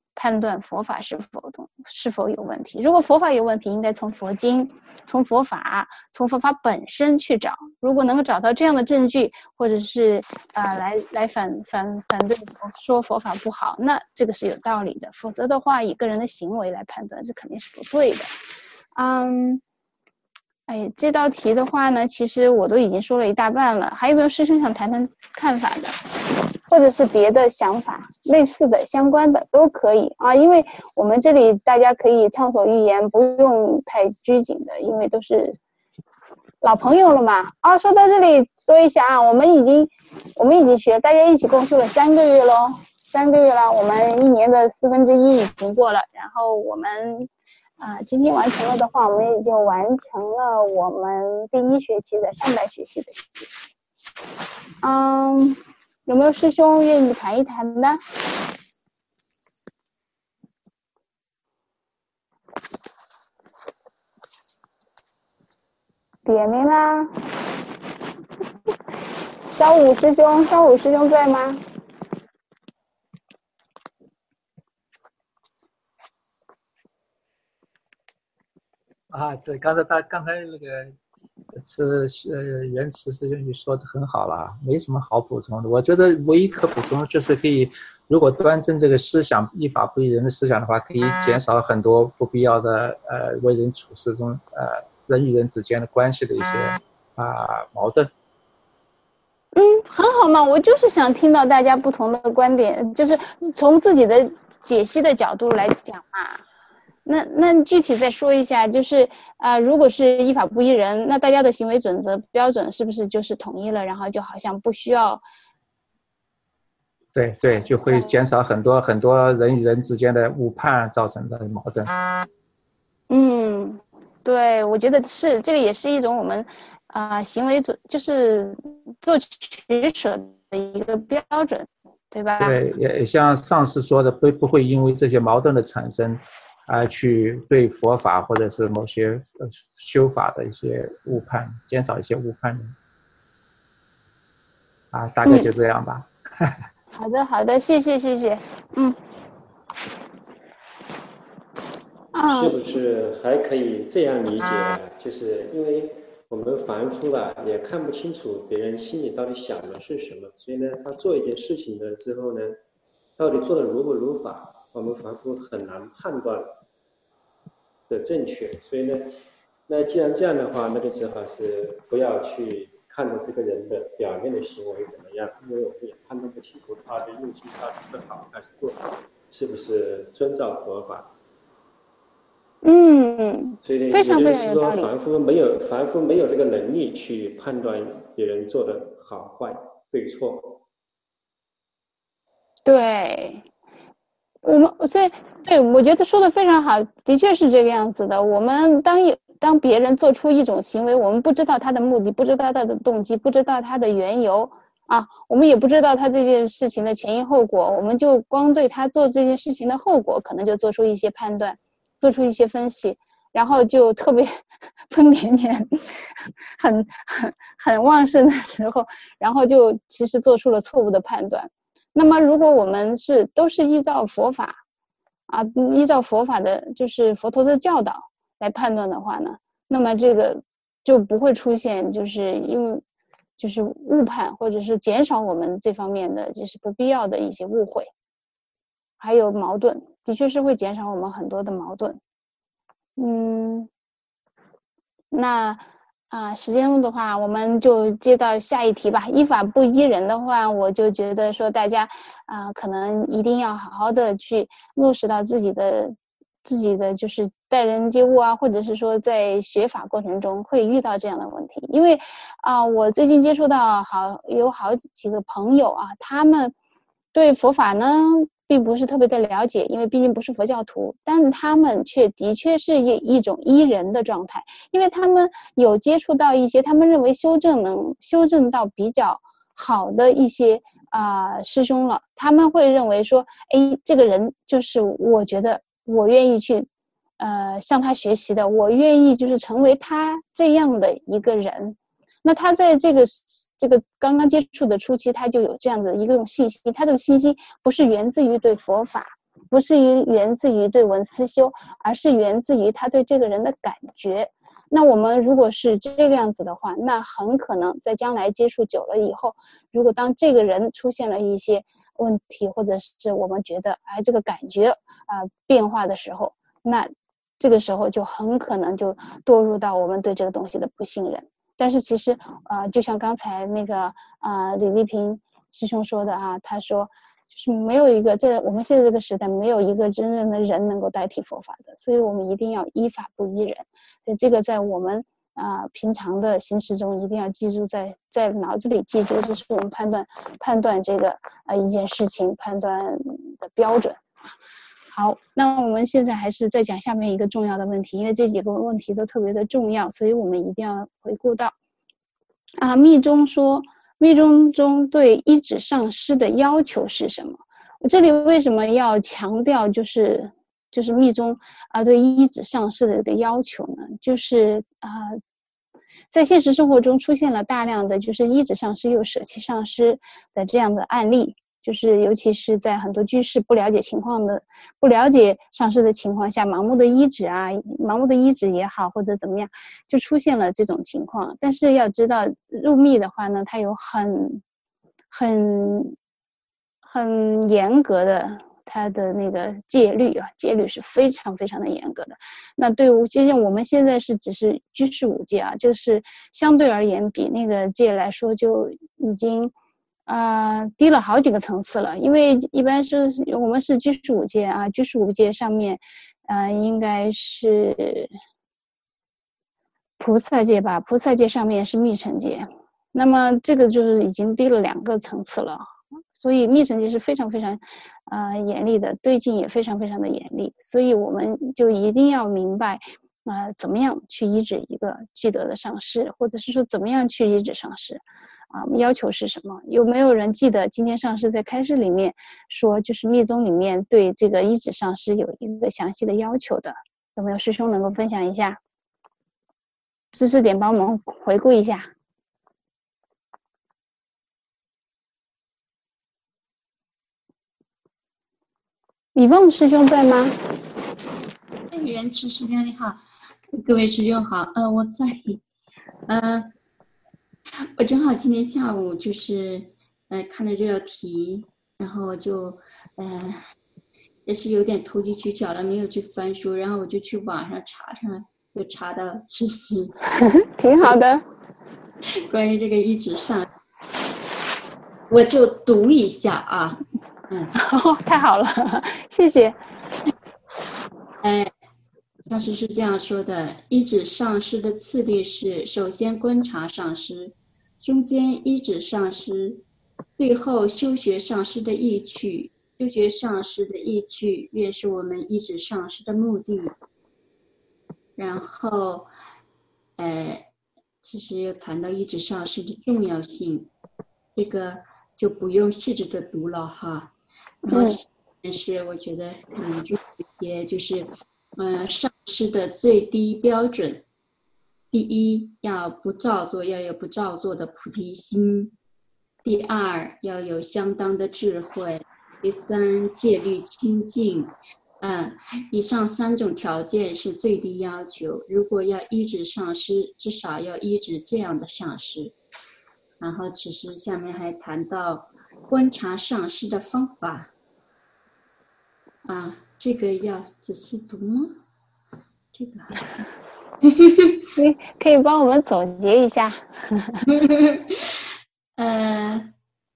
判断佛法是否是否有问题。如果佛法有问题，应该从佛经、从佛法、从佛法本身去找。如果能够找到这样的证据，或者是啊、呃、来来反反反对说佛法不好，那这个是有道理的。否则的话，以个人的行为来判断，这肯定是不对的。嗯。哎，这道题的话呢，其实我都已经说了一大半了，还有没有师兄想谈谈看法的，或者是别的想法，类似的、相关的都可以啊。因为我们这里大家可以畅所欲言，不用太拘谨的，因为都是老朋友了嘛。啊，说到这里说一下啊，我们已经我们已经学，大家一起共修了三个月咯，三个月了，我们一年的四分之一已经过了，然后我们。啊，今天完成了的话，我们也就完成了我们第一学期的上半学期的学习。嗯，有没有师兄愿意谈一谈的？点名啦！小五师兄，小五师兄在吗？ 啊，对，刚才他刚才那个是呃袁慈师兄你说的很好了，没什么好补充的。我觉得唯一可补充就是可以，如果端正这个思想，依法不依人的思想的话，可以减少很多不必要的呃为人处事中呃人与人之间的关系的一些啊、呃、矛盾。 嗯，很好嘛，我就是想听到大家不同的观点，就是从自己的解析的角度来讲嘛。那那具体再说一下，就是啊、呃，如果是依法不依人，那大家的行为准则标准是不是就是统一了？然后就好像不需要， 对对，就会减少很多很多人与人之间的误判造成的矛盾。 嗯，对，我觉得是这个也是一种我们啊、呃、行为准就是做取舍的一个标准，对吧？ 对，也像上次说的，不不会因为这些矛盾的产生。而去对佛法或者是某些呃修法的一些误判，减少一些误判啊，大概就这样吧。 嗯、好的，好的，谢谢，谢谢。嗯。 是不是还可以这样理解？就是因为我们凡夫啊，也看不清楚别人心里到底想的是什么，所以呢，他做一件事情了之后呢，到底做的如不如法，我们凡夫很难判断的正确，所以呢，那既然这样的话，那就只好是不要去看到这个人的表面的行为怎么样，因为我们也判断不清楚他的用心到底是好还是不好，是不是遵照佛法。 嗯， 所以呢， 非常非常有道理。说凡夫没有凡夫没有这个能力去判断别人做的好坏对错。 对。我们所以对我觉得说的非常好，的确是这个样子的。我们当当别人做出一种行为，我们不知道他的目的，不知道他的动机，不知道他的缘由啊，我们也不知道他这件事情的前因后果，我们就光对他做这件事情的后果，可能就做出一些判断，做出一些分析，然后就特别分别念很很很旺盛的时候，然后就其实做出了错误的判断。那么如果我们是都是依照佛法啊，依照佛法的就是佛陀的教导来判断的话呢，那么这个就不会出现就是因为就是误判，或者是减少我们这方面的就是不必要的一些误会还有矛盾，的确是会减少我们很多的矛盾。嗯，那啊，时间的话，我们就接到下一题吧。依法不依人的话，我就觉得说大家啊，可能一定要好好的去落实到自己的、自己的就是待人接物啊，或者是说在学法过程中会遇到这样的问题。因为啊，我最近接触到好有好几个朋友啊，他们对佛法呢并不是特别的了解，因为毕竟不是佛教徒，但他们却的确是一一种依人的状态，因为他们有接触到一些他们认为修正能修正到比较好的一些啊、呃、师兄了，他们会认为说，哎，这个人就是我觉得我愿意去呃向他学习的，我愿意就是成为他这样的一个人。那他在这个这个刚刚接触的初期，他就有这样的一个信息，他这个信息不是源自于对佛法不是于源自于对文思修，而是源自于他对这个人的感觉。那我们如果是这个样子的话，那很可能在将来接触久了以后，如果当这个人出现了一些问题，或者是我们觉得哎这个感觉啊、呃、变化的时候，那这个时候就很可能就堕入到我们对这个东西的不信任。但是其实呃就像刚才那个啊、呃、李丽萍师兄说的啊，他说就是没有一个在我们现在这个时代没有一个真正的人能够代替佛法的，所以我们一定要依法不依人。所以这个在我们啊、呃、平常的行事中一定要记住，在在脑子里记住，这是我们判断判断这个呃一件事情判断的标准。好，那我们现在还是再讲下面一个重要的问题，因为这几个问题都特别的重要，所以我们一定要回顾到啊密宗说。密宗中对依止上师的要求是什么？我这里为什么要强调就是就是密宗啊对依止上师的这个要求呢？就是啊、呃、在现实生活中出现了大量的就是依止上师又舍弃上师的这样的案例，就是尤其是在很多居士不了解情况的不了解上师的情况下，盲目的依止啊盲目的依止也好或者怎么样，就出现了这种情况。但是要知道入密的话呢，它有很很很严格的它的那个戒律啊，戒律是非常非常的严格的。那对于其实我们现在是只是居士五戒啊，这是相对而言比那个戒来说就已经啊、呃，低了好几个层次了。因为一般是我们是居士五戒啊，居士五戒上面，呃，应该是菩萨戒吧，菩萨戒上面是密乘戒，那么这个就是已经低了两个层次了。所以密乘戒是非常非常，呃，严厉的，对境也非常非常的严厉。所以我们就一定要明白，呃，怎么样去依止一个具德的上师，或者是说怎么样去依止上师。啊，要求是什么？有没有人记得今天上师在开示里面说，就是密宗里面对这个依止上师有一个详细的要求的？有没有师兄能够分享一下？知识点帮我们回顾一下。李梦师兄在吗？ 元池师兄你好，各位师兄好，呃，我在，呃。我正好今天下午就是呃看了这道题，然后就呃也是有点投机取巧了，没有去翻书，然后我就去网上查查，就查到知识挺好的。 关于这个依止上，我就读一下啊，嗯， 哦，太好了，谢谢。 哎。上师是这样说的：依止上师的次第是，首先观察上师，中间依止上师，最后修学上师的意趣。修学上师的意趣，便是我们依止上师的目的。然后，呃，其实又谈到依止上师的重要性，这个就不用细致的读了哈。然后，但是我觉得可能就一些就是。呃，上师的最低标准，第一，要不造作，要有不造作的菩提心；第二，要有相当的智慧；第三，戒律清净。嗯，以上三种条件是最低要求。如果要依止上师，至少要依止这样的上师。然后，其实下面还谈到观察上师的方法。啊。这个要仔细读吗？这个好像， 你可以帮我们总结一下。 呃，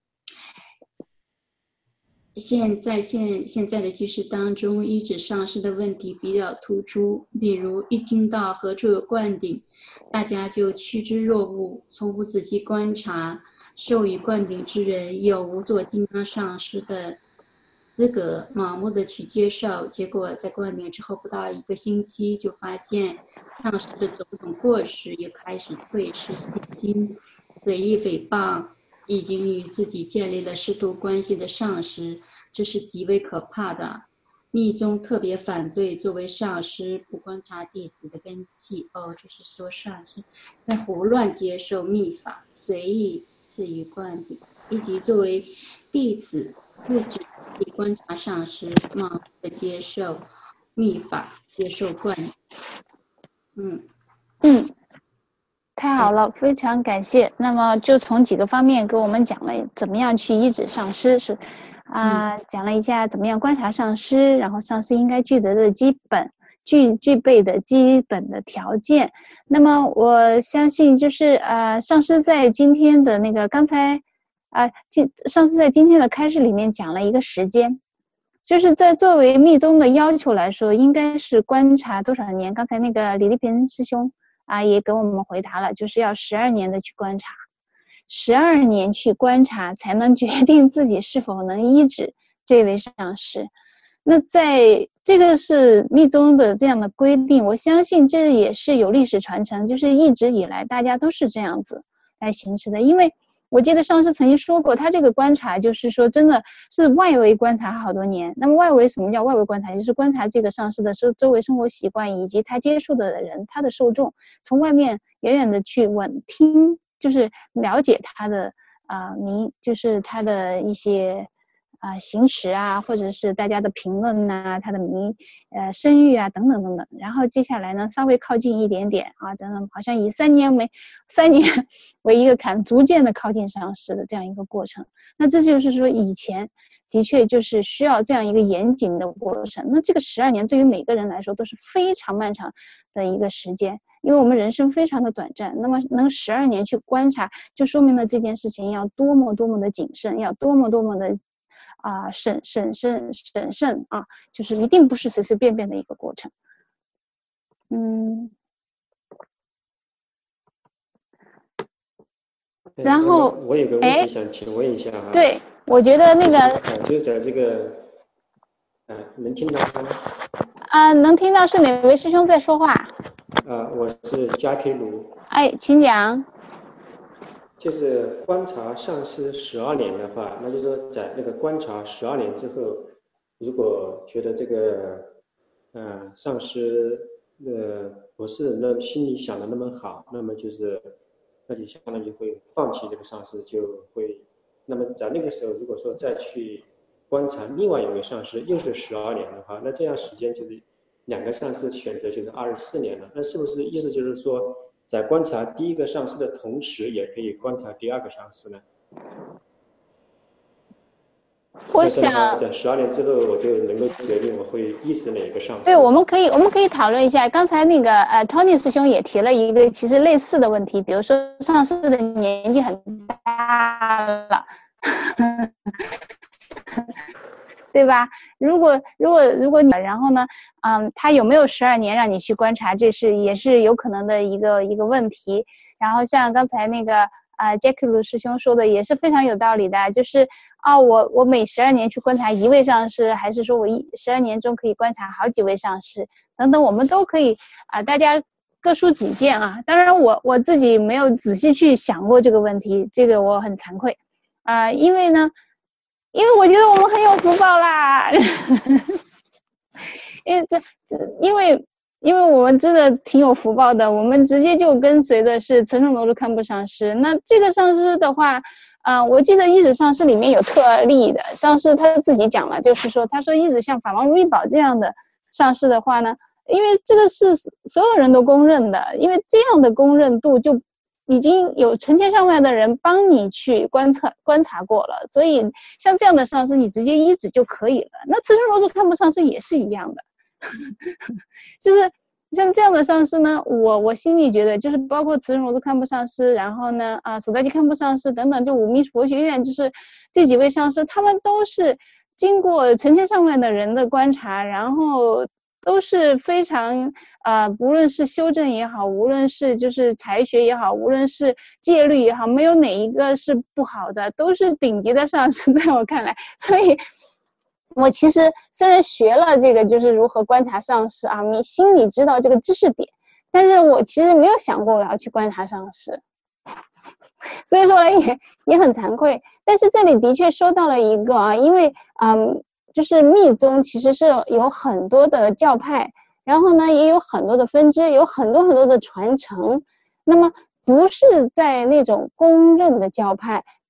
现在现现在的居士当中，依止上师的问题比较突出，比如一听到何处有灌顶，大家就趋之若鹜，从不仔细观察授予灌顶之人有无做金刚上师的资格，盲目的去接受，结果在灌顶之后不到一个星期，就发现上师的种种过失，又开始退失信心，随意诽谤已经与自己建立了师徒关系的上师，这是极为可怕的。密宗特别反对作为上师不观察弟子的根器。哦，这是说上师在胡乱接受密法，随意赐予灌顶，以及作为弟子不止地观察上师，貌似的接受密法，接受观。嗯嗯，太好了，非常感谢。那么就从几个方面给我们讲了怎么样去依止上师，是啊、呃，讲了一下怎么样观察上师，然后上师应该具得的基本具具备的基本的条件。那么我相信就是呃，上师在今天的那个刚才啊，今、呃、上师在今天的开示里面讲了一个时间。就是在作为密宗的要求来说，应该是观察多少年？刚才那个李立平师兄啊也给我们回答了，就是要十二年的去观察，十二年去观察才能决定自己是否能依止这位上师。那在这个是密宗的这样的规定，我相信这也是有历史传承，就是一直以来大家都是这样子来行持的。因为我记得上师曾经说过，他这个观察就是说真的是外围观察好多年。那么外围什么叫外围观察？就是观察这个上师的周围生活习惯以及他接触的人，他的受众，从外面远远的去稳听，就是了解他的啊、呃、名，就是他的一些啊、呃、行持啊，或者是大家的评论呐、啊，他的名呃声誉啊等等等等。然后接下来呢，稍微靠近一点点啊，真的好像以三年为三年为一个坎，逐渐的靠近上师的这样一个过程。那这就是说以前的确就是需要这样一个严谨的过程。那这个十二年对于每个人来说都是非常漫长的一个时间，因为我们人生非常的短暂。那么能十二年去观察，就说明了这件事情要多么多么的谨慎，要多么多么的啊、呃、审审慎审慎啊，就是一定不是随随便便的一个过程。嗯。然后我有个问题想请问一下啊。 对，我觉得那个就是在这个啊，能听到吗？ 啊，能听到。是哪位师兄在说话？ 啊，我是加皮卢。 哎，请讲。 就是观察上师十二年的话，那就是说在那个观察十二年之后，如果觉得这个呃上师呃不是那心里想的那么好，那么就是那就相当于会放弃这个上师，就会那么在那个时候如果说再去观察另外一位上师又是十二年的话，那这样时间就是两个上师选择就是二十四年了。那是不是意思就是说在观察第一个上师的同时也可以观察第二个上师呢？ 我想在十二年之后我就能够决定我会依止哪个上师。 对，我们可以我们可以讨论一下。刚才那个呃 Tony 师兄也提了一个其实类似的问题，比如说上师的年纪很大了对吧？如果如果如果你然后呢，嗯，他有没有十二年让你去观察，这是也是有可能的一个一个问题。然后像刚才那个啊、呃、Jackie 卢师兄说的也是非常有道理的，就是啊、哦，我我每十二年去观察一位上师，还是说我一十二年中可以观察好几位上师等等，我们都可以啊、呃，大家各抒己见啊。当然我我自己没有仔细去想过这个问题，这个我很惭愧啊、呃，因为呢。因为我觉得我们很有福报啦，因为这，因为因为我们真的挺有福报的，我们直接就跟随的是慈圣罗珠堪布上师。那这个上师的话，啊、呃，我记得依止上师里面有特例的上师，他自己讲了，就是说，他说依止像法王如意宝这样的上师的话呢，因为这个是所有人都公认的，因为这样的公认度就。已经有成千上万的人帮你去观测观察过了，所以像这样的上师你直接依止就可以了。那慈圣罗珠堪布上师也是一样的就是像这样的上师呢，我我心里觉得就是包括慈圣罗珠堪布上师，然后呢啊索达基堪布上师等等，就五密佛学院，就是这几位上师他们都是经过成千上万的人的观察，然后都是非常呃，无论是修正也好，无论是就是才学也好，无论是戒律也好，没有哪一个是不好的，都是顶级的上师，在我看来。所以我其实虽然学了这个就是如何观察上师啊，你心里知道这个知识点，但是我其实没有想过我要去观察上师，所以说也也很惭愧。但是这里的确说到了一个啊，因为嗯。就是密宗其实是有很多的教派，然后呢也有很多的分支，有很多很多的传承。那么不是在那种公认的教派，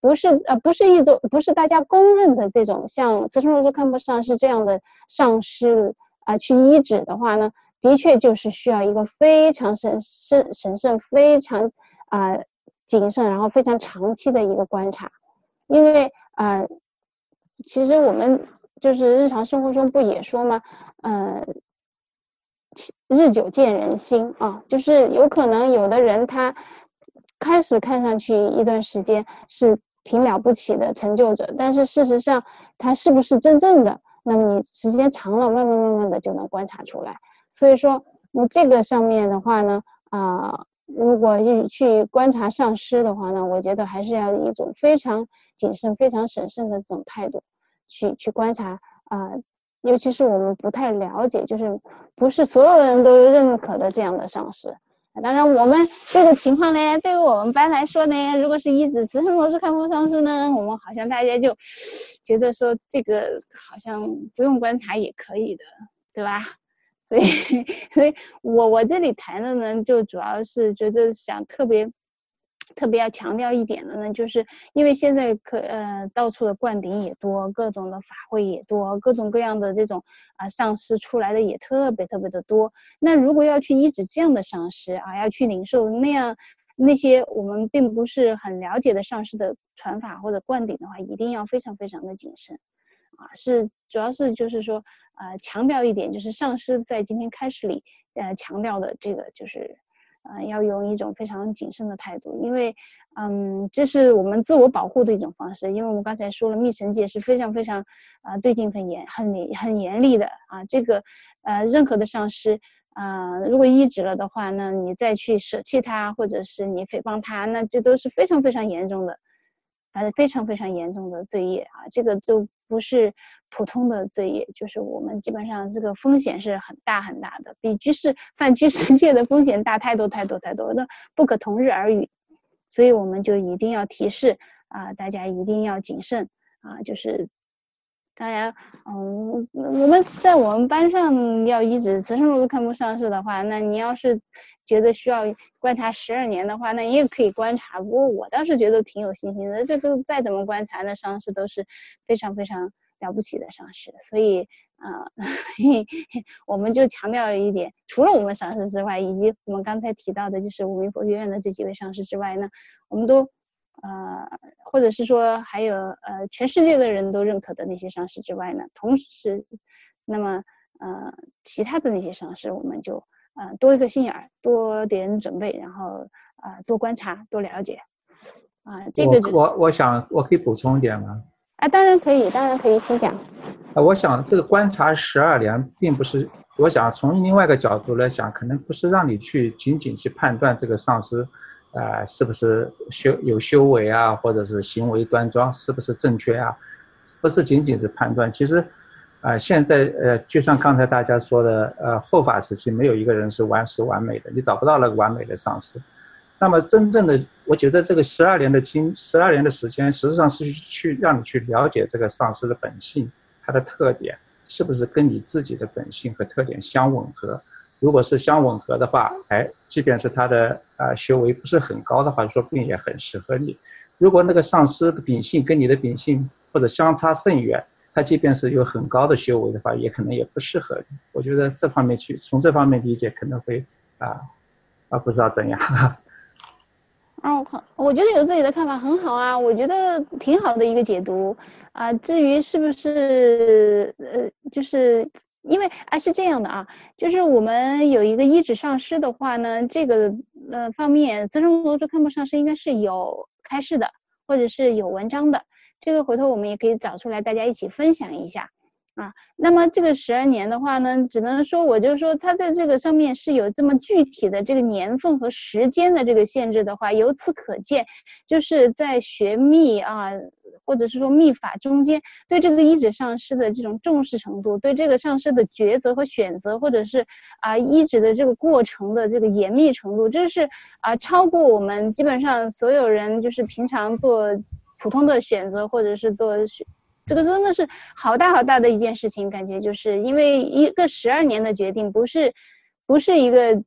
不是呃不是一种不是大家公认的这种像慈圣罗素堪布上师这样的上师啊、呃、去医治的话呢，的确就是需要一个非常神神神圣非常啊、呃、谨慎，然后非常长期的一个观察，因为啊、呃、其实我们就是日常生活中不也说吗？呃。日久见人心啊，就是有可能有的人他开始看上去一段时间是挺了不起的成就者，但是事实上他是不是真正的，那么你时间长了慢慢慢慢的就能观察出来。所以说你这个上面的话呢啊、呃，如果去观察上师的话呢，我觉得还是要以一种非常谨慎非常审慎的这种态度去去观察啊、呃，尤其是我们不太了解，就是不是所有人都认可的这样的上师。当然我们这个情况呢，对于我们班来说呢，如果是一指慈圣罗素堪布上师呢，我们好像大家就觉得说这个好像不用观察也可以的，对吧？所以所以我我这里谈的呢，就主要是觉得想特别特别要强调一点的呢，就是因为现在可呃到处的灌顶也多，各种的法会也多，各种各样的这种啊、呃、上师出来的也特别特别的多。那如果要去医治这样的上师啊，要去领受那样那些我们并不是很了解的上师的传法或者灌顶的话，一定要非常非常的谨慎啊。是主要是就是说呃强调一点，就是上师在今天开始里呃强调的这个就是。呃，要用一种非常谨慎的态度，因为，嗯，这是我们自我保护的一种方式。因为我们刚才说了，密神界是非常非常啊、呃、对境很严、很很严厉的啊。这个呃，任何的上师啊、呃，如果医治了的话，那你再去舍弃他，或者是你诽谤他，那这都是非常非常严重的，反正非常非常严重的罪业啊。这个都不是普通的罪业，就是我们基本上这个风险是很大很大的，比居士犯居士戒的风险大太多太多太多，那不可同日而语。所以我们就一定要提示啊、呃，大家一定要谨慎啊、呃，就是当然，嗯，我们在我们班上要一直慈圣罗素堪布上师的话，那你要是觉得需要观察十二年的话，那你也可以观察。不过我倒是觉得挺有信心的，这个再怎么观察，那上师都是非常非常了不起的上师。所以啊、呃，我们就强调一点，除了我们上师之外，以及我们刚才提到的就是五明佛学院的这几位上师之外呢，我们都呃，或者是说还有呃全世界的人都认可的那些上师之外呢，同时，那么呃其他的那些上师，我们就呃多一个心眼儿，多点准备，然后啊、呃、多观察，多了解啊、呃。这个我我我想我可以补充一点吗？ 啊，当然可以，当然可以，请讲。 啊，我想这个观察十二年，并不是，我想从另外一个角度来讲，可能不是让你去仅仅去判断这个上师。呃，是不是修有修为啊，或者是行为端庄，是不是正确啊？不是仅仅是判断。其实，啊、呃，现在呃，就像刚才大家说的，呃，后法时期没有一个人是完是完美的，你找不到那个完美的上师。那么真正的，我觉得这个十二年的经，十二年的时间，实际上是去让你去了解这个上师的本性，它的特点是不是跟你自己的本性和特点相吻合。如果是相吻合的话，哎，即便是他的呃修为不是很高的话，说不定也很适合你。如果那个上师的秉性跟你的秉性或者相差甚远，他即便是有很高的修为的话，也可能也不适合你。我觉得这方面去从这方面理解可能会啊啊不知道怎样。 哦，好，我觉得有自己的看法很好啊，我觉得挺好的一个解读啊、呃。至于是不是呃，就是因为啊是这样的啊，就是我们有一个医治上师的话呢，这个呃方面，慈圣罗素堪布上师应该是有开示的，或者是有文章的。这个回头我们也可以找出来，大家一起分享一下。啊，那么这个十二年的话呢，只能说我就说它在这个上面是有这么具体的这个年份和时间的这个限制的话，由此可见，就是在学密啊，或者是说密法中间，对这个医治上师的这种重视程度，对这个上师的抉择和选择，或者是啊医治的这个过程的这个严密程度，这是啊超过我们基本上所有人就是平常做普通的选择，或者是做选。这个真的是好大好大的一件事情，感觉就是因为一个十二年的决定，不是不是一个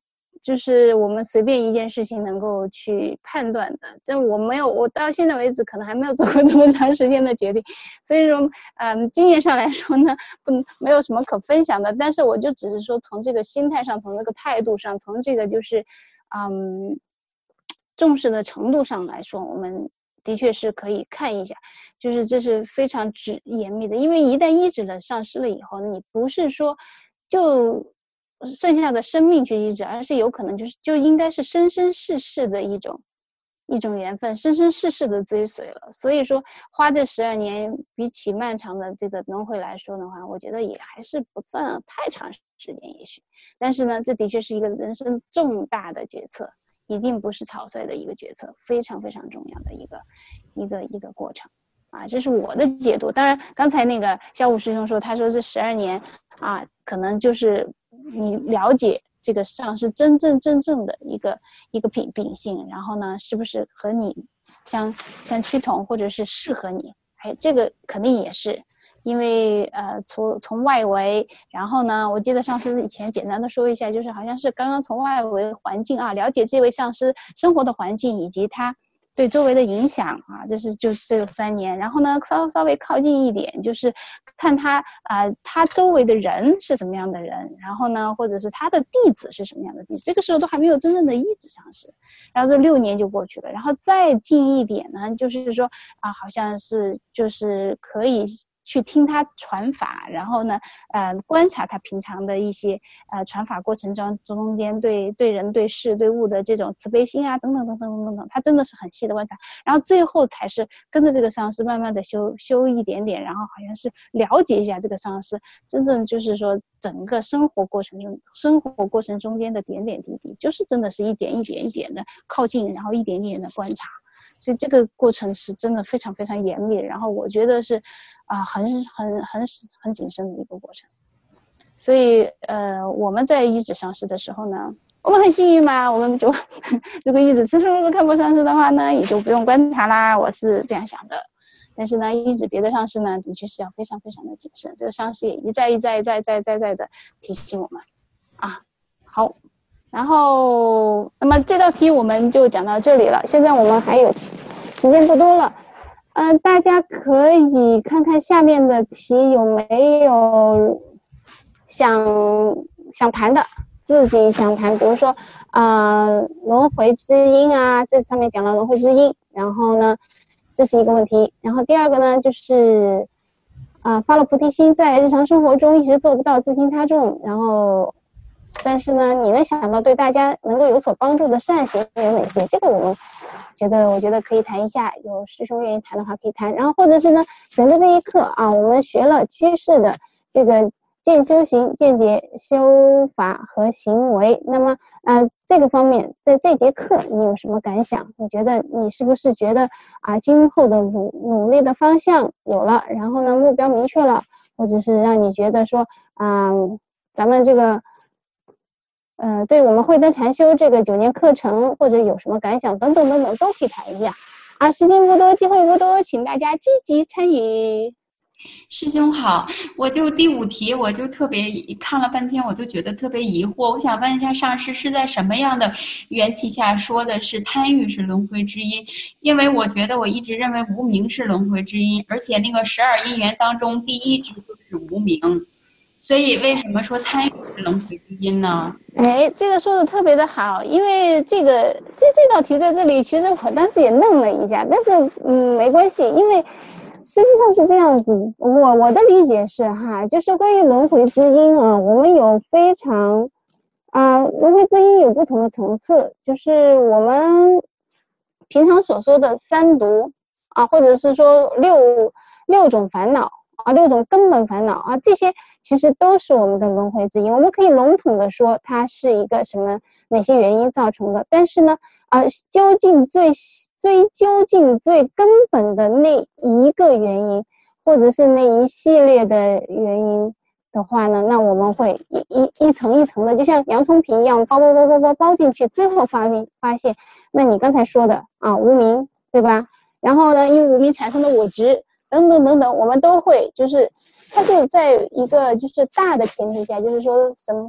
就是我们随便一件事情能够去判断的。但我没有，我到现在为止可能还没有做过这么长时间的决定，所以说，嗯，经验上来说呢，不没有什么可分享的。但是我就只是说，从这个心态上，从这个态度上，从这个就是，嗯，重视的程度上来说，我们的确是可以看一下，就是这是非常之严密的，因为一旦医治了丧失了以后，你不是说就剩下的生命去医治，而是有可能就是就应该是生生世世的一种一种缘分，生生世世的追随了。所以说花这十二年比起漫长的这个轮回来说的话，我觉得也还是不算太长时间也许，但是呢，这的确是一个人生重大的决策，一定不是草率的一个决策，非常非常重要的一个一个一个过程啊，这是我的解读。当然刚才那个小武师兄说，他说这十二年啊，可能就是你了解这个上是真正真正的一个一个品秉性，然后呢是不是和你相相趋同，或者是适合你，哎，这个肯定也是因为呃从从外围，然后呢我记得上师以前简单的说一下，就是好像是刚刚从外围环境啊了解这位上师生活的环境以及他对周围的影响啊，这是就是这个三年，然后呢稍稍微靠近一点，就是看他啊、呃、他周围的人是什么样的人，然后呢或者是他的弟子是什么样的弟子，这个时候都还没有真正的医治上师，然后这六年就过去了，然后再近一点呢，就是说啊好像是就是可以去听他传法，然后呢呃观察他平常的一些呃传法过程中中间对对人对事对物的这种慈悲心啊等等等等等等，他真的是很细的观察，然后最后才是跟着这个上师慢慢的修修一点点，然后好像是了解一下这个上师真正就是说整个生活过程中生活过程中间的点点滴滴，就是真的是一点一点一点的靠近，然后一点一点的观察，所以这个过程是真的非常非常严密，然后我觉得是啊、呃、很很很很谨慎的一个过程。所以呃我们在医治上师的时候呢，我们很幸运嘛，我们就如果一直吃素看不上师的话呢，也就不用观察啦，我是这样想的。但是呢医治别的上师呢，的确是要非常非常的谨慎，这个上师也一再一再一再再再再的提醒我们啊。好，然后那么这道题我们就讲到这里了，现在我们还有时间不多了，呃，大家可以看看下面的题有没有想想谈的，自己想谈，比如说呃轮回之因啊，这上面讲了轮回之因，然后呢这是一个问题，然后第二个呢就是啊、呃、发了菩提心，在日常生活中一直做不到自心他众，然后但是呢你能想到对大家能够有所帮助的善行有哪些，这个我们觉得我觉得可以谈一下，有师兄愿意谈的话可以谈，然后或者是呢整个这一课啊我们学了居士的这个见修行、见解、修法和行为，那么呃这个方面在这节课你有什么感想？你觉得你是不是觉得啊今后的努努力的方向有了，然后呢目标明确了，或者是让你觉得说啊、呃、咱们这个呃对我们慧灯禅修这个九年课程或者有什么感想等等等等都可以谈一下啊，时间不多机会不多，请大家积极参与。 师兄好，我就第五题我就特别看了半天，我就觉得特别疑惑，我想问一下上师是在什么样的缘起下说的是贪欲是轮回之因？因为我觉得我一直认为无明是轮回之因，而且那个十二因缘当中第一支就是无明，所以为什么说贪欲是轮回之因呢？ 哎，这个说的特别的好，因为这个这这道题在这里其实我当时也愣了一下，但是嗯没关系，因为实际上是这样子，我我的理解是哈，就是关于轮回之因啊，我们有非常啊、呃、轮回之因有不同的层次，就是我们平常所说的三毒啊，或者是说六六种烦恼啊，六种根本烦恼啊，这些其实都是我们的轮回之因。我们可以笼统的说它是一个什么哪些原因造成的，但是呢啊、呃，究竟最追究竟最根本的那一个原因，或者是那一系列的原因的话呢，那我们会一一一层一层的，就像洋葱皮一样包包包包包包进去，最后发现发现，那你刚才说的啊无明，对吧？然后呢，因为无明产生的我执等等等等，我们都会就是它是在一个就是大的前提下，就是说什么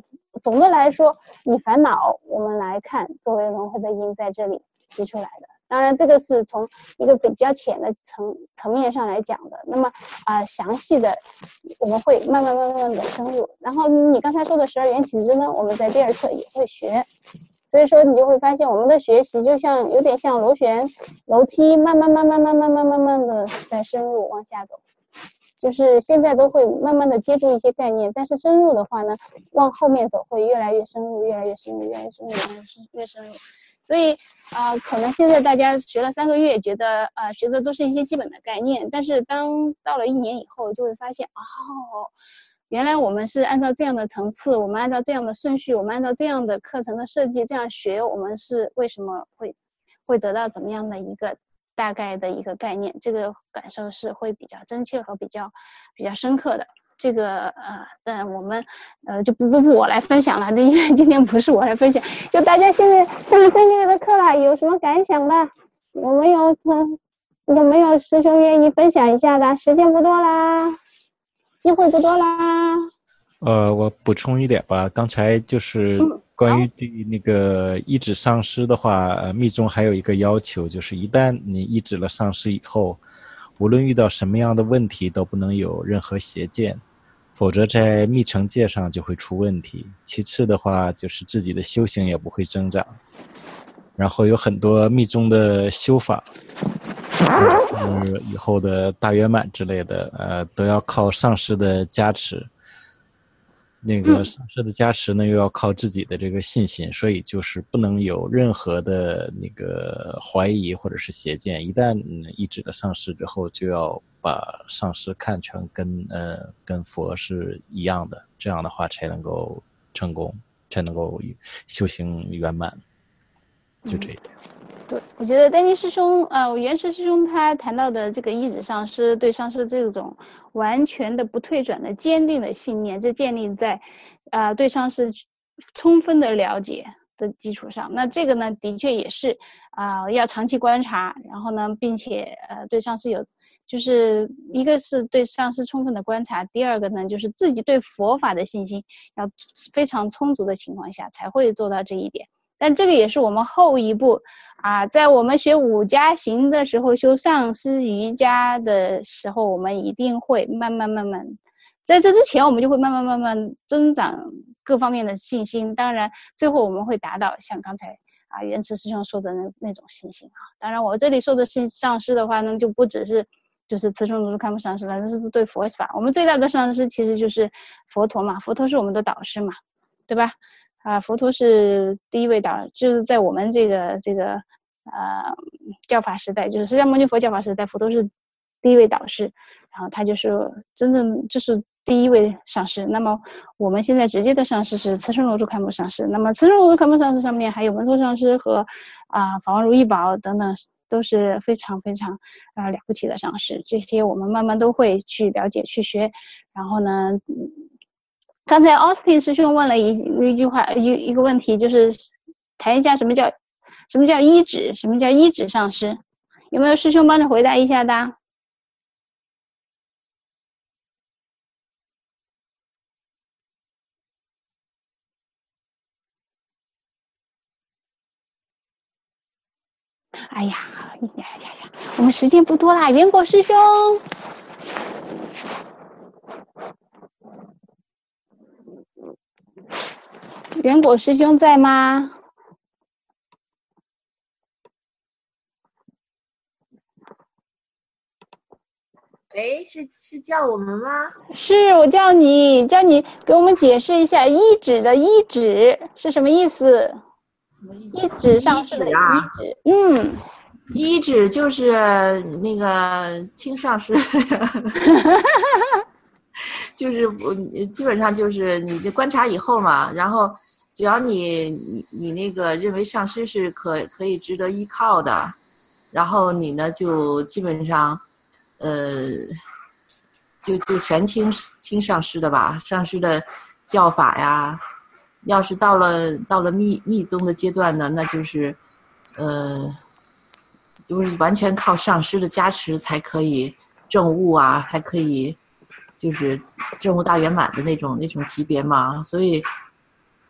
总的来说，以烦恼我们来看，作为轮回的因在这里提出来的。当然，这个是从一个比较浅的层层面上来讲的。那么啊、呃，详细的我们会慢慢慢慢的深入。然后你刚才说的十二缘起支呢，我们在第二册也会学。所以说你就会发现，我们的学习就像有点像螺旋楼梯，慢慢慢慢慢慢慢慢慢的在深入往下走。就是现在都会慢慢的接触一些概念，但是深入的话呢，往后面走会越来越深入，越来越深入，越来越深入，越来越深入。所以啊、呃，可能现在大家学了三个月，觉得啊、呃、学的都是一些基本的概念，但是当到了一年以后，就会发现哦，原来我们是按照这样的层次，我们按照这样的顺序，我们按照这样的课程的设计这样学，我们是为什么会会得到怎么样的一个大概的一个概念，这个感受是会比较真切和比较比较深刻的。这个呃，但我们呃就不不不我来分享了，因为今天不是我来分享，就大家现在上了三个月的课了，有什么感想的？有没有嗯有没有师兄愿意分享一下的？时间不多啦，机会不多啦。 呃，我补充一点吧，刚才就是关于对那个依止上师的话，呃，密宗还有一个要求，就是一旦你依止了上师以后，无论遇到什么样的问题都不能有任何邪见，否则在密乘界上就会出问题。其次的话，就是自己的修行也不会增长。然后有很多密宗的修法，或者是以后的大圆满之类的，呃，都要靠上师的加持。那个上师的加持呢，又要靠自己的这个信心，所以就是不能有任何的那个怀疑或者是邪见。一旦依止了上师之后，就要把上师看成跟呃跟佛是一样的，这样的话才能够成功，才能够修行圆满。就这一点。 对，我觉得丹尼师兄，呃，元池师兄他谈到的这个依止上师，对上师这种完全的不退转的坚定的信念，这建立在，呃，对上师充分的了解的基础上。那这个呢，的确也是啊、呃，要长期观察，然后呢，并且呃，对上师有，就是一个是对上师充分的观察，第二个呢，就是自己对佛法的信心要非常充足的情况下，才会做到这一点。但这个也是我们后一步啊，在我们学五加行的时候，修上师瑜伽的时候，我们一定会慢慢慢慢，在这之前我们就会慢慢慢慢增长各方面的信心。当然，最后我们会达到像刚才啊元池师兄说的那那种信心啊。当然，我这里说的是上师的话呢，就不只是就是慈顺如是看不上师了，这是对佛法。我们最大的上师其实就是佛陀嘛，佛陀是我们的导师嘛，对吧？啊，佛陀是第一位导，就是在我们这个这个呃教法时代，就是释迦牟尼佛教法时代，佛陀是第一位导师，然后他就是真正就是第一位上师。那么我们现在直接的上师是慈顺罗珠堪布上师，那么慈顺罗珠堪布上师上面还有文殊上师和啊法王如意宝等等，都是非常非常啊、呃、了不起的上师。这些我们慢慢都会去了解去学，然后呢。嗯刚才 Austin 师兄问了一一句话一一个问题，就是谈一下什么叫什么叫依止，什么叫依止上师，有没有师兄帮着回答一下的？哎呀呀呀呀，我们时间不多啦，元果师兄。元果师兄在吗？ 哎，是是叫我们吗？ 是我叫你，叫你给我们解释一下依止的依止是什么意思？依止上师的依止，嗯， 依止就是那个听上师。就是我基本上就是你的观察以后嘛，然后只要你你你那个认为上师是可可以值得依靠的，然后你呢就基本上呃就就全听听上师的吧，上师的教法呀。要是到了到了密密宗的阶段呢，那就是呃就是完全靠上师的加持才可以证悟啊，才可以就是证悟大圆满的那种那种级别嘛。所以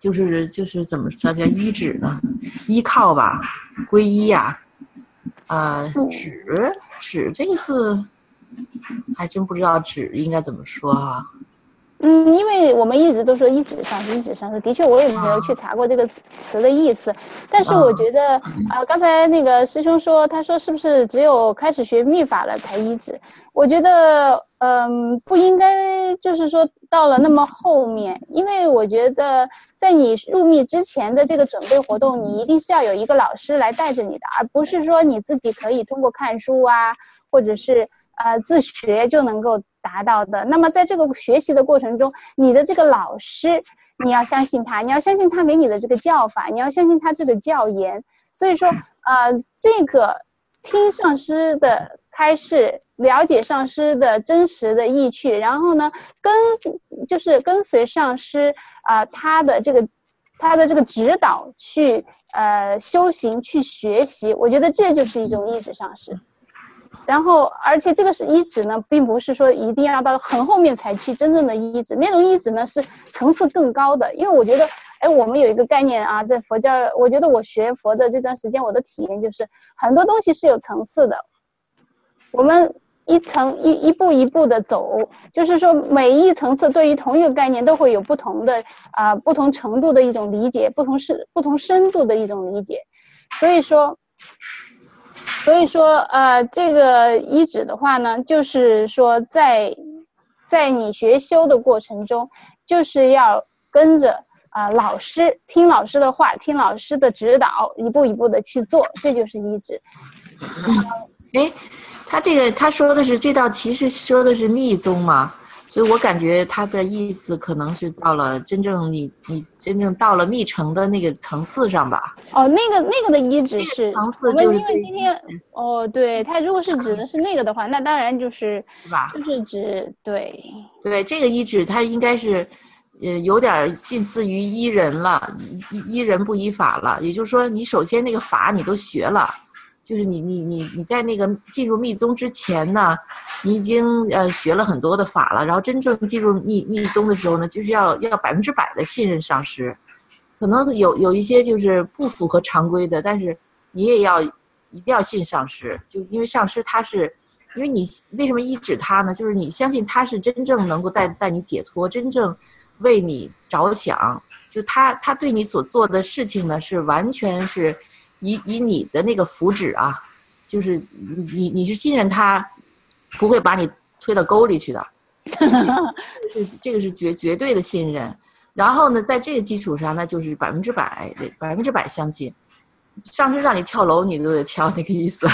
就是就是怎么说叫依止呢？依靠吧，皈依呀、啊，呃，止止这个字，还真不知道止应该怎么说啊。 嗯，因为我们一直都说依止上师，依止上师，的确我也没有去查过这个词的意思，但是我觉得，呃，刚才那个师兄说，他说是不是只有开始学密法了才依止？我觉得，嗯，不应该，就是说到了那么后面，因为我觉得在你入密之前的这个准备活动，你一定是要有一个老师来带着你的，而不是说你自己可以通过看书啊，或者是呃自学就能够达到的。那么在这个学习的过程中，你的这个老师，你要相信他，你要相信他给你的这个教法，你要相信他这个教言。所以说，呃，这个听上师的开示，了解上师的真实的意趣，然后呢，跟就是跟随上师啊、呃，他的这个他的这个指导去呃修行去学习，我觉得这就是一种依止上师。然后，而且这个是依止呢，并不是说一定要到很后面才去真正的依止，那种依止呢是层次更高的。因为我觉得，哎，我们有一个概念啊，在佛教，我觉得我学佛的这段时间，我的体验就是很多东西是有层次的。我们一层一一步一步的走，就是说每一层次对于同一个概念都会有不同的啊、呃、不同程度的一种理解，不同是不同深度的一种理解。所以说。所以说，呃，这个依止的话呢，就是说在，在你学修的过程中，就是要跟着啊、呃、老师，听老师的话，听老师的指导，一步一步的去做，这就是依止。 哎，他这个他说的是这道题是说的是密宗嘛？所以我感觉他的意思可能是到了真正你你真正到了密乘的那个层次上吧。 哦，那个那个的依止是、 那个、层次就是因为今天哦，对，他如果是指的是那个的话，那当然就是是吧？ 就是指对对这个依止，它应该是呃有点近似于依人了，依依人不依法了。也就是说，你首先那个法你都学了。就是你你你你在那个进入密宗之前呢，你已经呃学了很多的法了，然后真正进入密密宗的时候呢，就是要要百分之百的信任上师，可能有有一些就是不符合常规的，但是你也要一定要信上师，就因为上师他是，因为你为什么依止他呢？就是你相信他是真正能够带带你解脱，真正为你着想，就他他对你所做的事情呢是完全是。以以你的那个福祉啊，就是你你你是信任他，不会把你推到沟里去的，这个是这个是绝绝对的信任。然后呢，在这个基础上，那就是百分之百百分之百相信，上师让你跳楼，你都得跳，那个意思。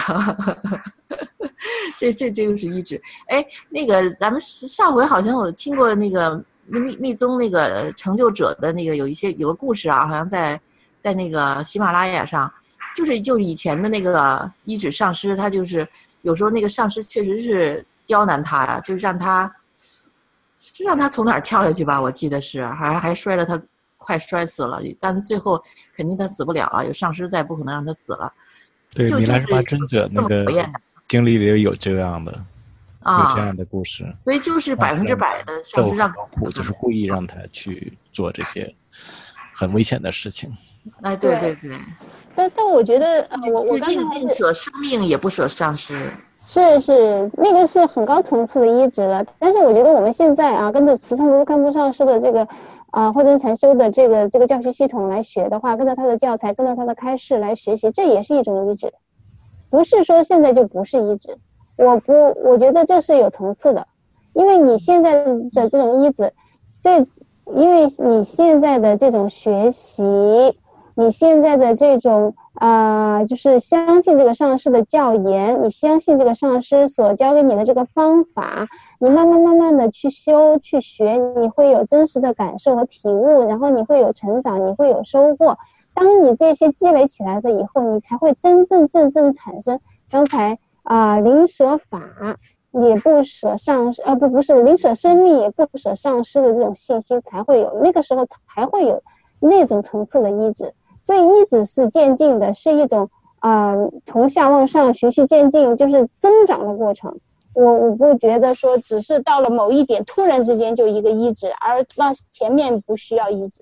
这这这个是依止。哎，那个咱们上回好像我听过那个密密宗那个成就者的那个有一些有个故事啊，好像在在那个喜马拉雅上。就是就是以前的那个依止上师，他就是有时候那个上师确实是刁难他呀，就是让他是让他从哪儿跳下去吧，我记得是还还摔了他快摔死了，但最后肯定他死不了啊，有上师在不可能让他死了。 对，米拉什巴尊者那个经历里有这样的啊，有这样的故事， 所以就是百分之百的上师让苦，就是故意让他去做这些很危险的事情。 哎，对对对。 但但我觉得，呃，我我刚才宁舍生命也不舍上师， 是是，那个是很高层次的依止了。但是我觉得我们现在啊，跟着慈诚如看不上师的这个啊慧真禅修的这个这个教学系统来学的话，跟着他的教材，跟着他的开示来学习，这也是一种依止，不是说现在就不是依止。我不，我觉得这是有层次的，因为你现在的这种依止，这因为你现在的这种学习。你现在的这种啊、呃，就是相信这个上师的教言，你相信这个上师所教给你的这个方法，你慢慢慢慢的去修去学，你会有真实的感受和体悟，然后你会有成长，你会有收获。当你这些积累起来的以后，你才会真正正正产生刚才啊、呃，零舍法也不舍上师，呃不不是零舍生命也不舍上师的这种信心，才会有那个时候才会有那种层次的依止。所以依止是渐进的，是一种啊、呃、从下往上循序渐进，就是增长的过程。我我不觉得说只是到了某一点突然之间就一个依止，而到前面不需要依止。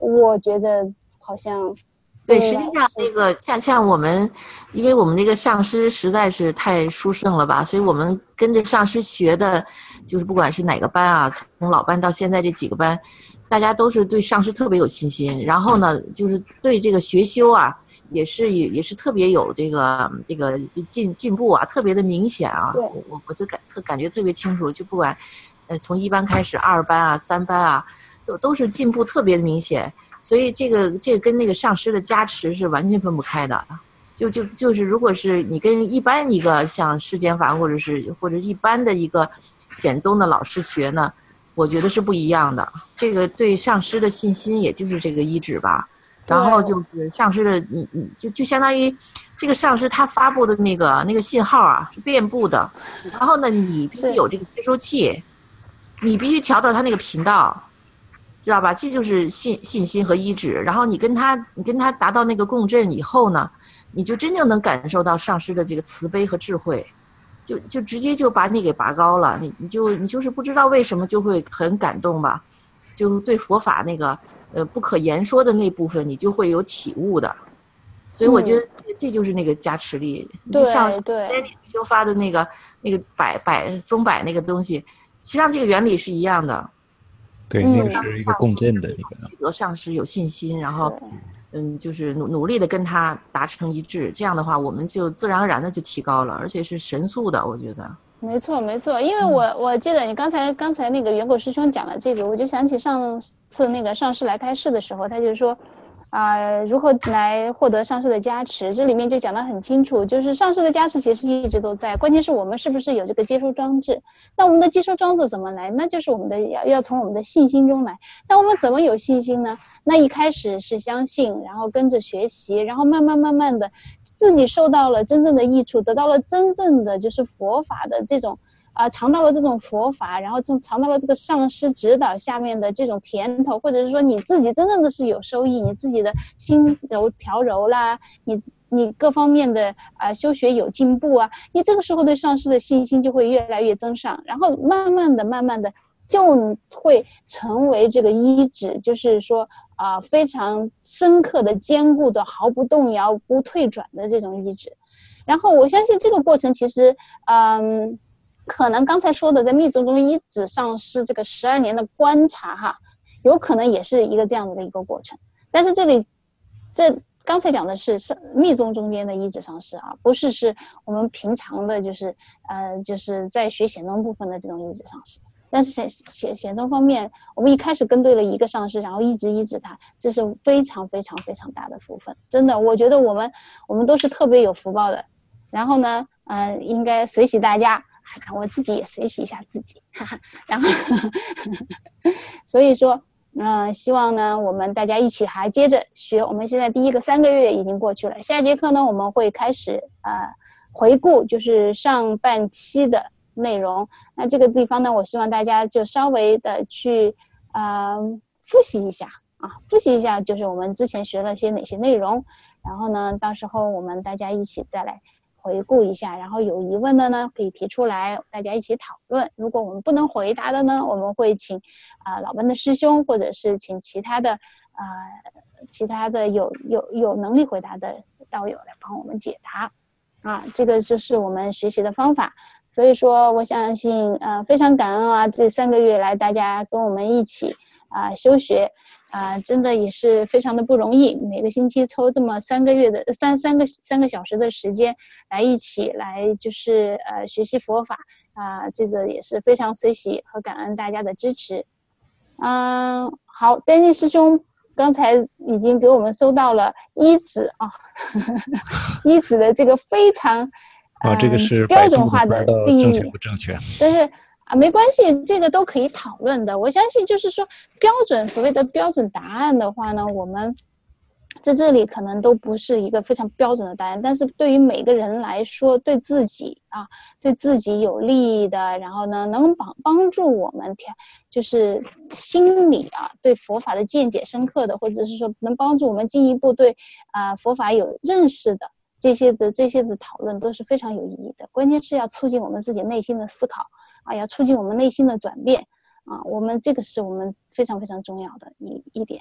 我觉得好像。 对，实际上那个像像我们，因为我们这个上师实在是太殊胜了吧，所以我们跟着上师学的，就是不管是哪个班啊，从老班到现在这几个班，大家都是对上师特别有信心。然后呢，就是对这个学修啊，也是也也是特别有这个这个进进步啊，特别的明显啊。我我就感特感觉特别清楚，就不管呃从一班开始，二班啊、三班啊，都都是进步特别的明显。所以这个这个跟那个上师的加持是完全分不开的，就就就是如果是你跟一般一个像世间法或者是或者一般的一个显宗的老师学呢，我觉得是不一样的。这个对上师的信心，也就是这个依止吧。然后就是上师的，你你就就相当于这个上师他发布的那个那个信号啊是遍布的，然后呢你必须有这个接收器，你必须调到他那个频道。知道吧？这就是信信心和依止。然后你跟他，你跟他达到那个共振以后呢，你就真正能感受到上师的这个慈悲和智慧，就就直接就把你给拔高了。你你就你就是不知道为什么就会很感动吧，就对佛法那个呃不可言说的那部分，你就会有体悟的。所以我觉得这就是那个加持力。 嗯、 就像对修发的那个那个百百中百那个东西，实际上这个原理是一样的。 对，那个是一个共振的那个。 取得上师有信心，然后，嗯，就是努努力的跟他达成一致，这样的话，我们就自然而然的就提高了，而且是神速的，我觉得。 没错，没错，因为我我记得你刚才刚才那个元果师兄讲了这个，我就想起上次那个上师来开示的时候，他就说。啊、呃，如何来获得上师的加持？这里面就讲得很清楚，就是上师的加持其实一直都在，关键是我们是不是有这个接收装置？那我们的接收装置怎么来？那就是我们的要要从我们的信心中来。那我们怎么有信心呢？那一开始是相信，然后跟着学习，然后慢慢慢慢的，自己受到了真正的益处，得到了真正的就是佛法的这种。啊、呃，尝到了这种佛法，然后就尝到了这个上师指导下面的这种甜头，或者是说你自己真正的是有收益，你自己的心柔调柔啦，你你各方面的啊、呃、修学有进步啊，你这个时候对上师的信心就会越来越增上，然后慢慢的、慢慢的就会成为这个依止，就是说啊、呃、非常深刻的、坚固的、毫不动摇、不退转的这种依止。然后我相信这个过程其实，嗯。可能刚才说的在密宗中依止上师这个十二年的观察哈，有可能也是一个这样子的一个过程。但是这里，这刚才讲的是是密宗中间的依止上师啊，不是是我们平常的就是呃就是在学显宗部分的这种依止上师。但是显显显宗方面，我们一开始跟对了一个上师，然后一直依止他，这是非常非常非常大的福分。真的，我觉得我们我们都是特别有福报的。然后呢，嗯、呃，应该随喜大家。我自己也学习一下自己，哈哈，然后呵呵所以说，嗯、呃，希望呢我们大家一起还接着学。我们现在第一个三个月已经过去了，下节课呢我们会开始呃回顾，就是上半期的内容。那这个地方呢，我希望大家就稍微的去呃复习一下啊，复习一下就是我们之前学了些哪些内容，然后呢，到时候我们大家一起再来。回顾一下，然后有疑问的呢可以提出来，大家一起讨论。如果我们不能回答的呢，我们会请啊、呃、老班的师兄，或者是请其他的啊、呃、其他的有有有能力回答的道友来帮我们解答啊。这个就是我们学习的方法。所以说，我相信呃非常感恩啊，这三个月来大家跟我们一起啊、呃、修学。啊、呃，真的也是非常的不容易。每个星期抽这么三个月的三三个三个小时的时间来一起来就是呃学习佛法啊、呃，这个也是非常随喜和感恩大家的支持。嗯，好，丹尼师兄刚才已经给我们收到了依止啊，呵呵依止的这个非常啊、呃哦，这个是标准化的定义， 正确不正确？ 但是。啊，没关系，这个都可以讨论的。我相信，就是说标准所谓的标准答案的话呢，我们在这里可能都不是一个非常标准的答案，但是对于每个人来说，对自己啊，对自己有利益的，然后呢，能帮帮助我们调，就是心理啊，对佛法的见解深刻的，或者是说能帮助我们进一步对啊佛法有认识的这些的这些的讨论都是非常有意义的。关键是要促进我们自己内心的思考。啊，要促进我们内心的转变啊，我们这个是我们非常非常重要的一一点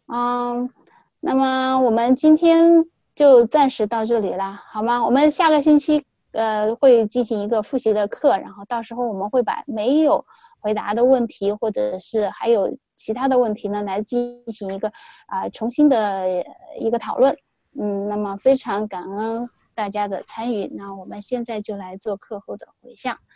嗯，那么我们今天就暂时到这里了，好吗？我们下个星期呃会进行一个复习的课，然后到时候我们会把没有回答的问题，或者是还有其他的问题呢，来进行一个啊、呃、重新的一个讨论。嗯，那么非常感恩大家的参与，那我们现在就来做课后的回向。